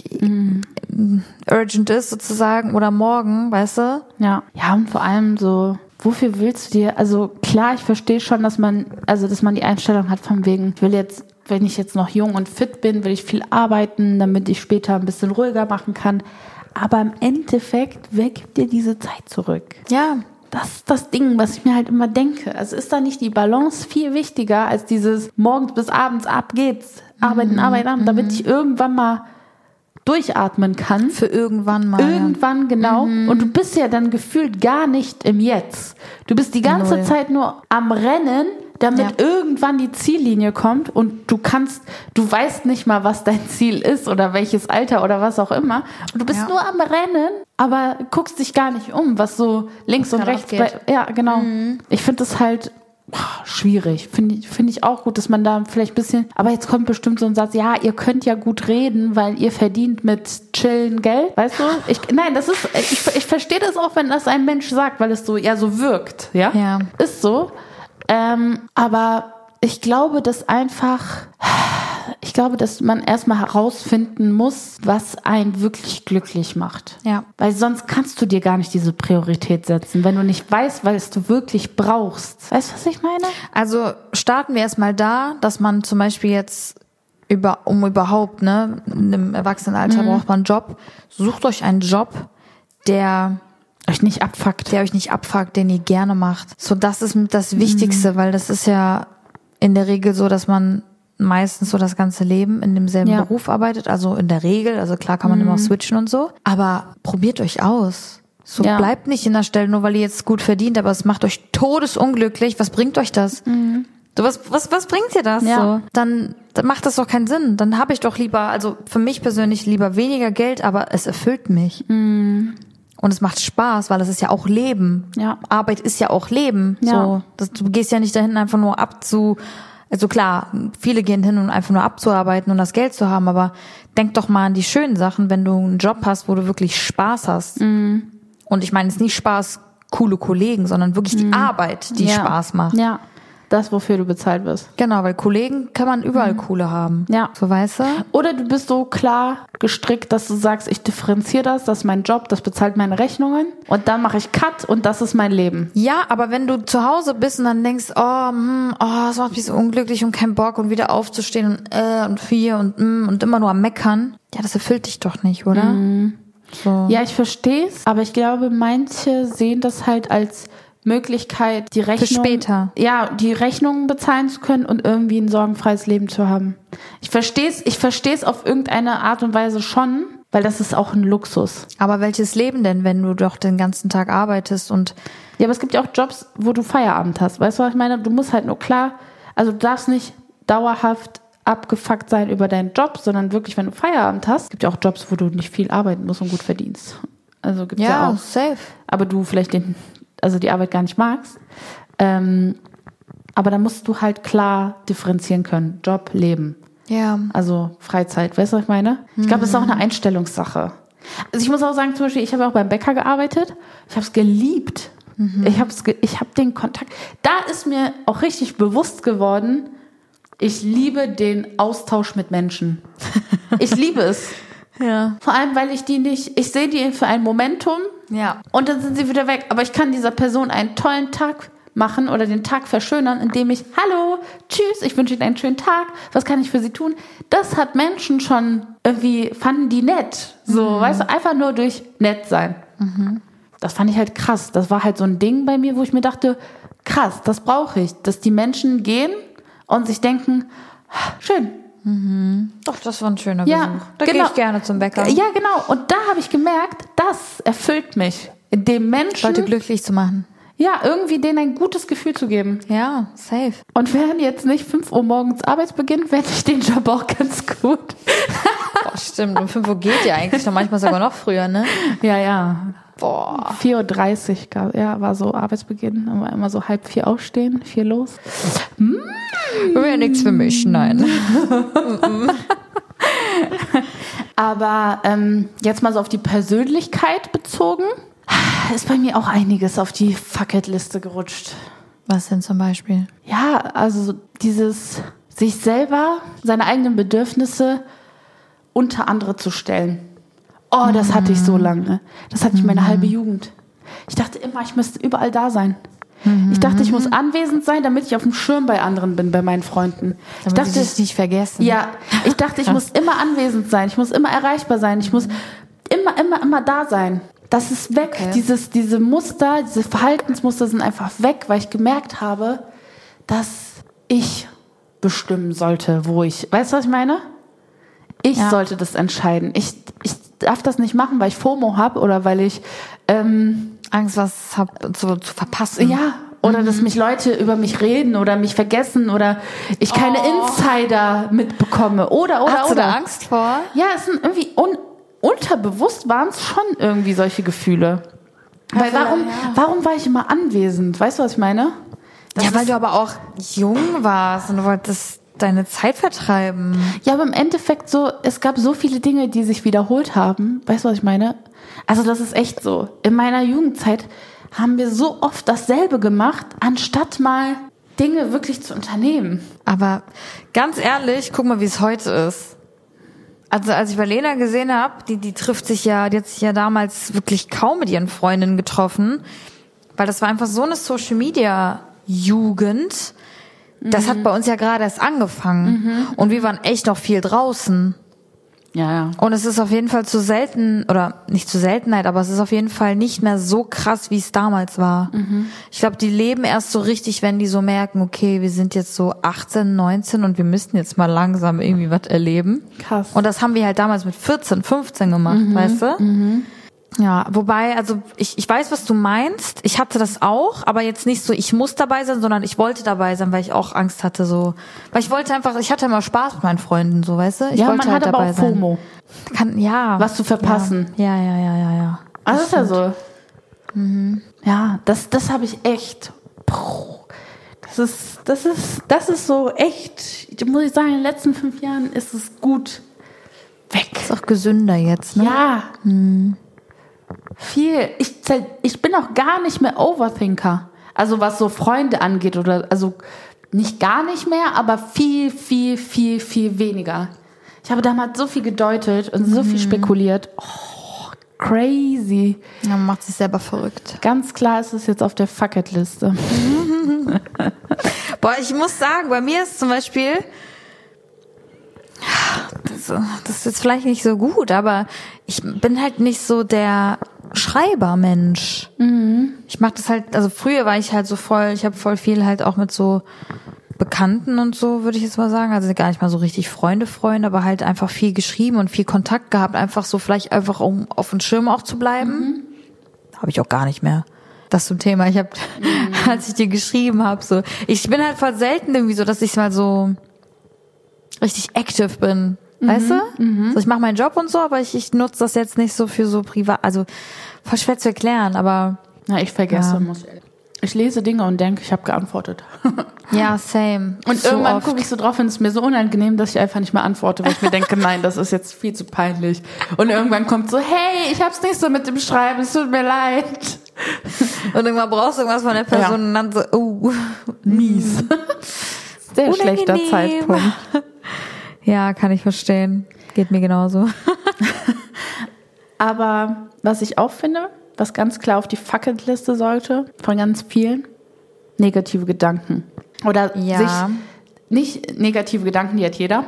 urgent ist sozusagen, oder morgen, weißt du? Ja. Ja, und vor allem so, wofür willst du dir, also klar, ich verstehe schon, dass man die Einstellung hat von wegen, ich will jetzt, wenn ich jetzt noch jung und fit bin, will ich viel arbeiten, damit ich später ein bisschen ruhiger machen kann. Aber im Endeffekt, wer gibt dir diese Zeit zurück? Ja. Das ist das Ding, was ich mir halt immer denke. Also ist da nicht die Balance viel wichtiger als dieses morgens bis abends ab geht's, arbeiten, damit ich irgendwann mal durchatmen kann. Für irgendwann mal. Irgendwann, genau. Und du bist ja dann gefühlt gar nicht im Jetzt. Du bist die ganze Zeit nur am Rennen, damit irgendwann die Ziellinie kommt, und du weißt nicht mal, was dein Ziel ist oder welches Alter oder was auch immer. Und du bist nur am Rennen, aber guckst dich gar nicht um, was so links und rechts ja, genau. Ich finde das halt schwierig. Finde ich auch gut, dass man da vielleicht ein bisschen, aber jetzt kommt bestimmt so ein Satz, ja, ihr könnt ja gut reden, weil ihr verdient mit Chillen Geld, weißt du? Ich verstehe das auch, wenn das ein Mensch sagt, weil es so wirkt, ja? Ja. Ist so. Aber ich glaube, dass man erstmal herausfinden muss, was einen wirklich glücklich macht. Ja. Weil sonst kannst du dir gar nicht diese Priorität setzen, wenn du nicht weißt, was du wirklich brauchst. Weißt du, was ich meine? Also starten wir erstmal da, dass man zum Beispiel jetzt um überhaupt, ne, im Erwachsenenalter braucht man einen Job. Sucht euch einen Job, der euch nicht abfuckt, den ihr gerne macht. So, das ist das Wichtigste, weil das ist ja in der Regel so, dass man meistens so das ganze Leben in demselben Beruf arbeitet. Also in der Regel, also klar kann man immer switchen und so. Aber probiert euch aus. So, bleibt nicht in der Stelle, nur weil ihr jetzt gut verdient, aber es macht euch todesunglücklich. Was bringt euch das? So, was bringt dir das? Ja. So, dann macht das doch keinen Sinn. Dann habe ich doch lieber, also für mich persönlich lieber weniger Geld, aber es erfüllt mich. Und es macht Spaß, weil es ist ja auch Leben. Ja. Arbeit ist ja auch Leben. Ja. So, du gehst ja nicht dahin einfach nur also klar, viele gehen hin, um einfach nur abzuarbeiten und das Geld zu haben, aber denk doch mal an die schönen Sachen, wenn du einen Job hast, wo du wirklich Spaß hast. Und ich meine jetzt nicht Spaß, coole Kollegen, sondern wirklich die Arbeit, die Spaß macht. Ja. Das, wofür du bezahlt wirst. Genau, weil Kollegen kann man überall coole haben. Ja. So, weißt du? Oder du bist so klar gestrickt, dass du sagst, ich differenziere das ist mein Job, das bezahlt meine Rechnungen und dann mache ich Cut und das ist mein Leben. Ja, aber wenn du zu Hause bist und dann denkst, es macht mich so unglücklich und kein Bock und wieder aufzustehen und hier und immer nur am Meckern, ja, das erfüllt dich doch nicht, oder? So. Ja, ich verstehe es, aber ich glaube, manche sehen das halt als Möglichkeit, die Rechnung, für später. Ja, die Rechnungen bezahlen zu können und irgendwie ein sorgenfreies Leben zu haben. Ich verstehe es auf irgendeine Art und Weise schon, weil das ist auch ein Luxus. Aber welches Leben denn, wenn du doch den ganzen Tag arbeitest und... Ja, aber es gibt ja auch Jobs, wo du Feierabend hast. Weißt du, was ich meine? Du musst halt nur klar, also du darfst nicht dauerhaft abgefuckt sein über deinen Job, sondern wirklich, wenn du Feierabend hast, gibt ja auch Jobs, wo du nicht viel arbeiten musst und gut verdienst. Also gibt's ja auch. Safe. Aber du vielleicht die Arbeit gar nicht magst. Aber da musst du halt klar differenzieren können. Job, Leben. Ja. Also Freizeit. Weißt du, was ich meine? Ich glaube, das ist auch eine Einstellungssache. Also ich muss auch sagen, zum Beispiel, ich habe auch beim Bäcker gearbeitet. Ich habe es geliebt. Ich habe den Kontakt. Da ist mir auch richtig bewusst geworden, ich liebe den Austausch mit Menschen. Ich liebe es. Ja. Vor allem, weil ich sehe die für ein Momentum. Ja. Und dann sind sie wieder weg. Aber ich kann dieser Person einen tollen Tag machen oder den Tag verschönern, indem ich, hallo, tschüss, ich wünsche Ihnen einen schönen Tag, was kann ich für Sie tun? Das hat Menschen schon irgendwie, fanden die nett. So, weißt du, einfach nur durch nett sein. Das fand ich halt krass. Das war halt so ein Ding bei mir, wo ich mir dachte, krass, das brauche ich. Dass die Menschen gehen und sich denken, schön. Doch, das war ein schöner Besuch. Da gehe ich gerne zum Bäcker. Ja, genau. Und da habe ich gemerkt, das erfüllt mich. Dem Menschen, Leute glücklich zu machen. ja, irgendwie denen ein gutes Gefühl zu geben. Ja, safe. Und wären jetzt nicht 5 Uhr morgens Arbeitsbeginn, fände ich den Job auch ganz gut. Boah, stimmt. Um 5 Uhr geht ja eigentlich noch manchmal sogar noch früher, ne? Ja. Boah. 4:30 Uhr, ja, war so Arbeitsbeginn. Dann war immer so 3:30 aufstehen, 4 los. Wäre nichts für mich, nein. Aber jetzt mal so auf die Persönlichkeit bezogen, ist bei mir auch einiges auf die Fuck-It-Liste gerutscht. Was denn zum Beispiel? Ja, also dieses sich selber, seine eigenen Bedürfnisse unter andere zu stellen. Oh, das hatte ich so lange. Das hatte ich meine halbe Jugend. Ich dachte immer, ich müsste überall da sein. Ich dachte, ich muss anwesend sein, damit ich auf dem Schirm bei anderen bin, bei meinen Freunden. Ich dachte, sie dich nicht vergessen. ja, ich dachte, ich muss immer anwesend sein. Ich muss immer erreichbar sein. Ich muss immer da sein. Das ist weg. Okay. Diese Muster, diese Verhaltensmuster sind einfach weg, weil ich gemerkt habe, dass ich bestimmen sollte, wo ich, weißt du, was ich meine? Ich sollte das entscheiden. Ich darf das nicht machen, weil ich FOMO habe oder weil ich Angst, was zu verpassen. ja, oder dass mich Leute über mich reden oder mich vergessen oder ich keine Insider mitbekomme oder Hast du da Angst vor? Ja, es sind irgendwie unterbewusst waren es schon irgendwie solche Gefühle. Weil warum war ich immer anwesend? Weißt du, was ich meine? Ja, weil du aber auch jung warst und du wolltest deine Zeit vertreiben. Ja, aber im Endeffekt so, es gab so viele Dinge, die sich wiederholt haben. Weißt du, was ich meine? Also das ist echt so. In meiner Jugendzeit haben wir so oft dasselbe gemacht, anstatt mal Dinge wirklich zu unternehmen. Aber ganz ehrlich, guck mal, wie es heute ist. Also als ich bei Lena gesehen habe, die trifft sich ja, die hat sich ja damals wirklich kaum mit ihren Freundinnen getroffen, weil das war einfach so eine Social-Media-Jugend. Das hat bei uns ja gerade erst angefangen. Und wir waren echt noch viel draußen. Ja. Und es ist auf jeden Fall zu selten, oder nicht zu Seltenheit, aber es ist auf jeden Fall nicht mehr so krass, wie es damals war. Ich glaube, die leben erst so richtig, wenn die so merken, okay, wir sind jetzt so 18, 19 und wir müssten jetzt mal langsam irgendwie was erleben. Krass. Und das haben wir halt damals mit 14, 15 gemacht, weißt du? Ja, wobei, also ich weiß, was du meinst. Ich hatte das auch, aber jetzt nicht so, ich muss dabei sein, sondern ich wollte dabei sein, weil ich auch Angst hatte, so. Weil ich wollte einfach, ich hatte immer Spaß mit meinen Freunden, so, weißt du? Ich Ja, wollte man halt hat aber dabei auch FOMO, sein. was zu verpassen. Ja. Also ist ja so. Ja, das habe ich echt. Das ist so echt, muss ich sagen, in den letzten 5 Jahren ist es gut weg. Ist auch gesünder jetzt, ne? Ja. Viel. Ich bin auch gar nicht mehr Overthinker. Also was so Freunde angeht oder, also nicht gar nicht mehr, aber viel weniger. Ich habe damals so viel gedeutet und so viel spekuliert. Oh, crazy. Ja, man macht sich selber verrückt. Ganz klar ist es jetzt auf der Fuck-It-Liste. Boah, ich muss sagen, bei mir ist zum Beispiel, das ist jetzt vielleicht nicht so gut, aber ich bin halt nicht so der Schreibermensch. Ich mach das halt, also früher war ich halt so voll, ich habe voll viel halt auch mit so Bekannten und so, würde ich jetzt mal sagen, also gar nicht mal so richtig Freunde, aber halt einfach viel geschrieben und viel Kontakt gehabt, einfach so vielleicht einfach, um auf dem Schirm auch zu bleiben. Habe ich auch gar nicht mehr. Das zum Thema, ich habe, als ich dir geschrieben habe, so, ich bin halt voll selten irgendwie so, dass ich mal so richtig active bin, weißt du? So, ich mache meinen Job und so, aber ich nutze das jetzt nicht so für so privat, also voll schwer zu erklären, aber Na, ich vergesse, Ja. muss ich. Ich lese Dinge und denke, ich habe geantwortet. ja, same. Und so irgendwann oft. gucke ich so drauf und es ist mir so unangenehm, dass ich einfach nicht mehr antworte, weil ich mir denke, nein, das ist jetzt viel zu peinlich. Und irgendwann kommt so, hey, ich hab's nicht so mit dem Schreiben, es tut mir leid. Und irgendwann brauchst du irgendwas von der Person und dann so, Mies. Sehr schlechter Unangenehm. Zeitpunkt. Ja, kann ich verstehen. Geht mir genauso. Aber was ich auch finde, was ganz klar auf die Fuck-It-Liste sollte, von ganz vielen, negative Gedanken. Oder Ja. sich, nicht negative Gedanken, die hat jeder,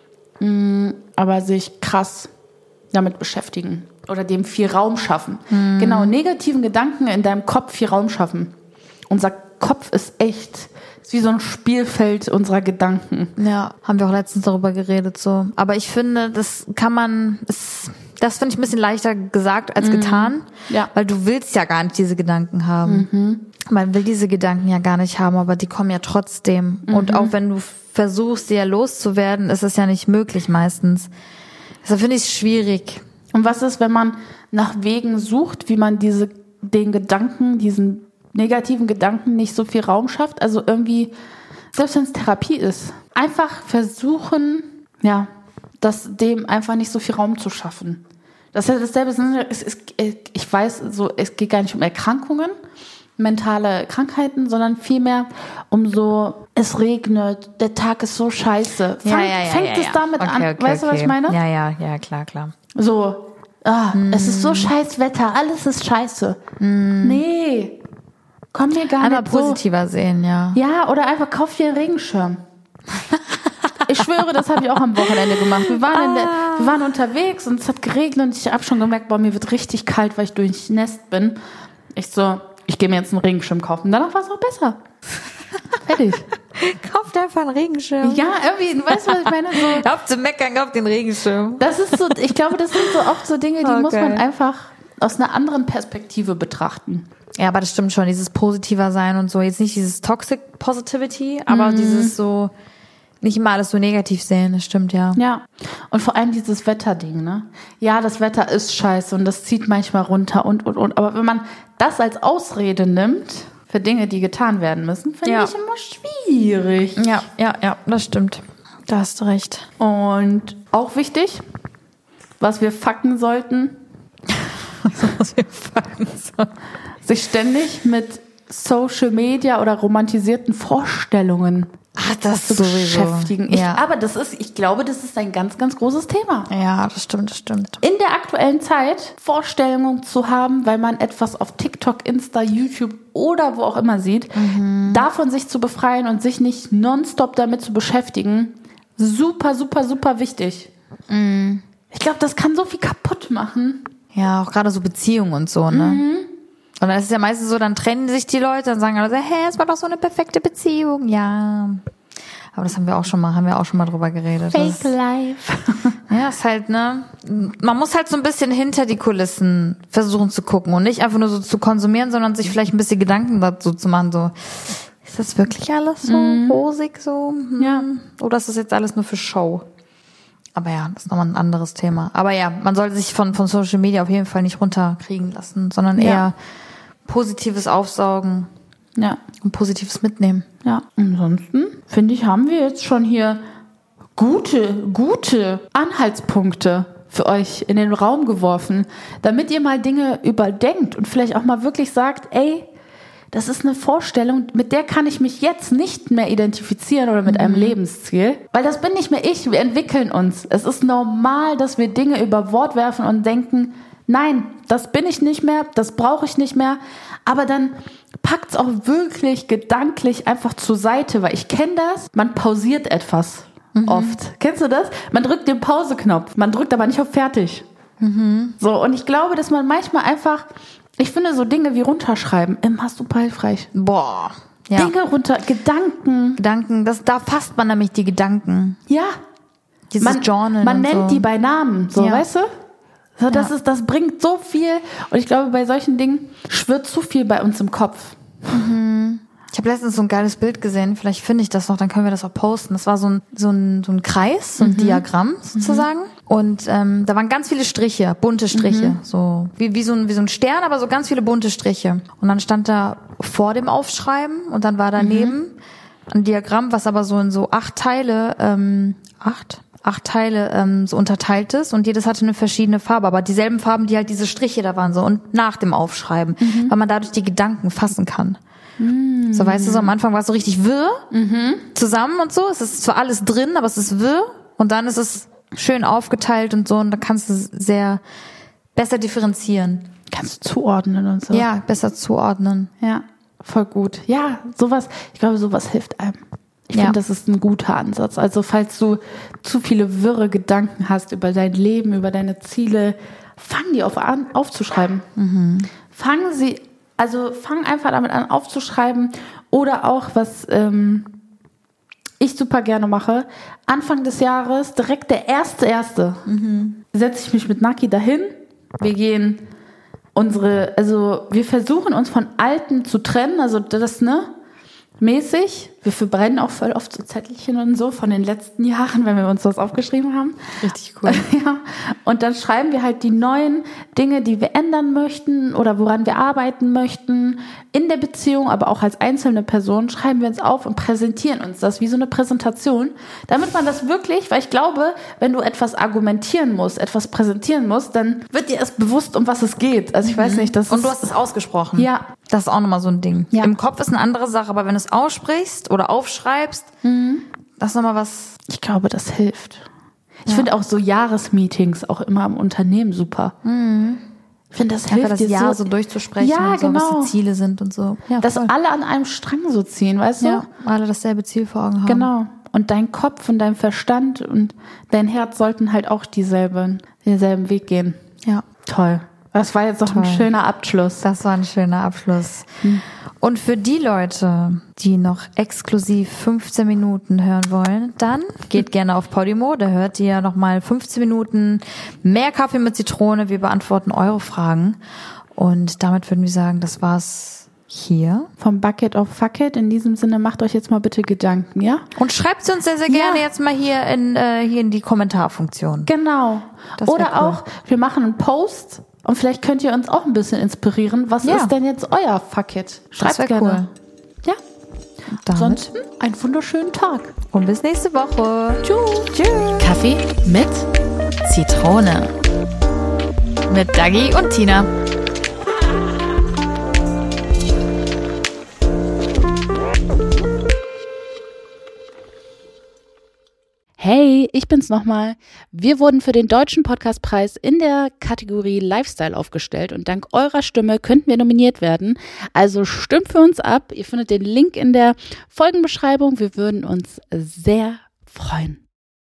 aber sich krass damit beschäftigen oder dem viel Raum schaffen. Genau, negativen Gedanken in deinem Kopf viel Raum schaffen. Unser Kopf ist wie so ein Spielfeld unserer Gedanken. Ja, haben wir auch letztens darüber geredet, so. Aber ich finde, das finde ich ein bisschen leichter gesagt als getan. Ja. Weil du willst ja gar nicht diese Gedanken haben. Man will diese Gedanken ja gar nicht haben, aber die kommen ja trotzdem. Und auch wenn du versuchst, sie ja loszuwerden, ist es ja nicht möglich meistens. Deshalb finde ich es schwierig. Und was ist, wenn man nach Wegen sucht, wie man diesen negativen Gedanken nicht so viel Raum schafft? Also irgendwie, selbst wenn es Therapie ist, einfach versuchen, ja, dem einfach nicht so viel Raum zu schaffen. Das ist ja dasselbe. Ich weiß, so, es geht gar nicht um Erkrankungen, mentale Krankheiten, sondern vielmehr um so, es regnet, der Tag ist so scheiße. Fängt es damit an? Okay, weißt du, was ich meine? Ja, klar. So, es ist so scheiß Wetter, alles ist scheiße. Nee, komm mir gar Einmal nicht so. positiver sehen, ja. Ja, oder einfach kauf dir einen Regenschirm. Ich schwöre, das habe ich auch am Wochenende gemacht. Wir waren unterwegs und es hat geregnet und ich habe schon gemerkt, mir wird richtig kalt, weil ich durchnässt bin. Ich gehe mir jetzt einen Regenschirm kaufen. Danach war es auch besser. Fertig. Kauft einfach einen Regenschirm. Ja, irgendwie, weißt du, was ich meine? So, Auf zu meckern, kauft den Regenschirm. das ist so, ich glaube, das sind so oft so Dinge, die muss man einfach aus einer anderen Perspektive betrachten. Ja, aber das stimmt schon, dieses positiver sein und so. Jetzt nicht dieses Toxic Positivity, aber dieses so, nicht immer alles so negativ sehen, das stimmt, ja. Ja, und vor allem dieses Wetterding, ne? Ja, das Wetter ist scheiße und das zieht manchmal runter und. Aber wenn man das als Ausrede nimmt für Dinge, die getan werden müssen, finde ich immer schwierig. Ja, das stimmt. Da hast du recht. Und auch wichtig, was wir fucken sollten, sich ständig mit Social Media oder romantisierten Vorstellungen Das zu beschäftigen. Ja. Ich glaube, das ist ein ganz, ganz großes Thema. Ja, das stimmt. In der aktuellen Zeit Vorstellungen zu haben, weil man etwas auf TikTok, Insta, YouTube oder wo auch immer sieht, davon sich zu befreien und sich nicht nonstop damit zu beschäftigen, super, super, super wichtig. Ich glaube, das kann so viel kaputt machen. Ja, auch gerade so Beziehungen und so, ne? Und dann ist es ja meistens so, dann trennen sich die Leute und sagen alle, es war doch so eine perfekte Beziehung. Ja. Aber das haben wir auch schon mal drüber geredet. Fake life. Ja, ist halt, ne? Man muss halt so ein bisschen hinter die Kulissen versuchen zu gucken und nicht einfach nur so zu konsumieren, sondern sich vielleicht ein bisschen Gedanken dazu zu machen, so, ist das wirklich alles so rosig so? Ja. Oder ist das jetzt alles nur für Show? Aber ja, das ist nochmal ein anderes Thema. Aber ja, man sollte sich von Social Media auf jeden Fall nicht runterkriegen lassen, sondern eher Positives aufsaugen und Positives mitnehmen. Ja, ansonsten finde ich, haben wir jetzt schon hier gute Anhaltspunkte für euch in den Raum geworfen, damit ihr mal Dinge überdenkt und vielleicht auch mal wirklich sagt, ey, das ist eine Vorstellung, mit der kann ich mich jetzt nicht mehr identifizieren oder mit einem Lebensziel, weil das bin nicht mehr ich, wir entwickeln uns. Es ist normal, dass wir Dinge über Bord werfen und denken, nein, das bin ich nicht mehr, das brauche ich nicht mehr, aber dann packt's auch wirklich gedanklich einfach zur Seite, weil ich kenne das, man pausiert etwas oft. Kennst du das? Man drückt den Pause-Knopf, man drückt aber nicht auf Fertig. So, und ich glaube, dass man manchmal einfach, ich finde so Dinge wie runterschreiben immer super hilfreich. Boah. Ja. Dinge runter, Gedanken, da fasst man nämlich die Gedanken. ja. Dieses Journal Man und nennt so. die bei Namen, so, Ja. weißt du? So, das bringt so viel. Und ich glaube, bei solchen Dingen schwirrt zu viel bei uns im Kopf. Ich habe letztens so ein geiles Bild gesehen, vielleicht finde ich das noch, dann können wir das auch posten. Das war so ein Kreis, so ein Diagramm sozusagen. Und da waren ganz viele Striche, bunte Striche, so wie so ein Stern, aber so ganz viele bunte Striche. Und dann stand da vor dem Aufschreiben und dann war daneben ein Diagramm, was aber so in so 8 Teile, acht Teile so unterteilt ist und jedes hatte eine verschiedene Farbe, aber dieselben Farben, die halt diese Striche da waren so und nach dem Aufschreiben, weil man dadurch die Gedanken fassen kann. So, weißt du, so am Anfang war es so richtig wirr zusammen und so. Es ist zwar alles drin, aber es ist wirr und dann ist es schön aufgeteilt und so und da kannst du sehr besser differenzieren. Kannst du zuordnen und so. Ja, besser zuordnen. Ja. voll gut. Ja, ich glaube, sowas hilft einem. Ich finde, das ist ein guter Ansatz. Also falls du zu viele wirre Gedanken hast über dein Leben, über deine Ziele, fang die an aufzuschreiben. Fang einfach damit an aufzuschreiben. Oder auch, was ich super gerne mache, Anfang des Jahres, direkt der 1.1. Setze ich mich mit Naki dahin. Wir gehen wir versuchen uns von Alten zu trennen, also das, mäßig. Wir verbrennen auch voll oft so Zettelchen und so von den letzten Jahren, wenn wir uns das aufgeschrieben haben. Richtig cool. Ja. Und dann schreiben wir halt die neuen Dinge, die wir ändern möchten oder woran wir arbeiten möchten in der Beziehung, aber auch als einzelne Person, schreiben wir uns auf und präsentieren uns das wie so eine Präsentation, damit man das wirklich, weil ich glaube, wenn du etwas argumentieren musst, etwas präsentieren musst, dann wird dir erst bewusst, um was es geht. Also ich weiß nicht, Und du hast es ausgesprochen. Ja. Das ist auch nochmal so ein Ding. Ja. Im Kopf ist eine andere Sache, aber wenn du es aussprichst oder aufschreibst, das ist nochmal was. Ich glaube, das hilft. Ich finde auch so Jahresmeetings auch immer im Unternehmen super. Ich finde, das hilft das dir Jahr so durchzusprechen Ja, und so, genau. was die Ziele sind und so. Ja, dass voll. alle an einem Strang so ziehen, weißt du? Ja, alle dasselbe Ziel vor Augen haben. Genau. Und dein Kopf und dein Verstand und dein Herz sollten halt auch denselben Weg gehen. Ja. Toll. Das war jetzt doch ein schöner Abschluss. Das war ein schöner Abschluss. Und für die Leute, die noch exklusiv 15 Minuten hören wollen, dann geht gerne auf Podimo. Da hört ihr nochmal 15 Minuten mehr Kaffee mit Zitrone. Wir beantworten eure Fragen. Und damit würden wir sagen, das war's hier. Vom Bucket of Fuck It. In diesem Sinne, macht euch jetzt mal bitte Gedanken, ja? Und schreibt sie uns sehr, sehr gerne jetzt mal hier in die Kommentarfunktion. Genau. Das wär Oder cool. auch, wir machen einen Post und vielleicht könnt ihr uns auch ein bisschen inspirieren. Was Ja. ist denn jetzt euer Fuck It? Schreibt wär gerne. Ja. Damit. Ansonsten einen wunderschönen Tag. Und bis nächste Woche. Tschüss. Tschüss. Kaffee mit Zitrone. Mit Dagi und Tina. Hey, ich bin's nochmal. Wir wurden für den Deutschen Podcastpreis in der Kategorie Lifestyle aufgestellt und dank eurer Stimme könnten wir nominiert werden. Also stimmt für uns ab. Ihr findet den Link in der Folgenbeschreibung. Wir würden uns sehr freuen.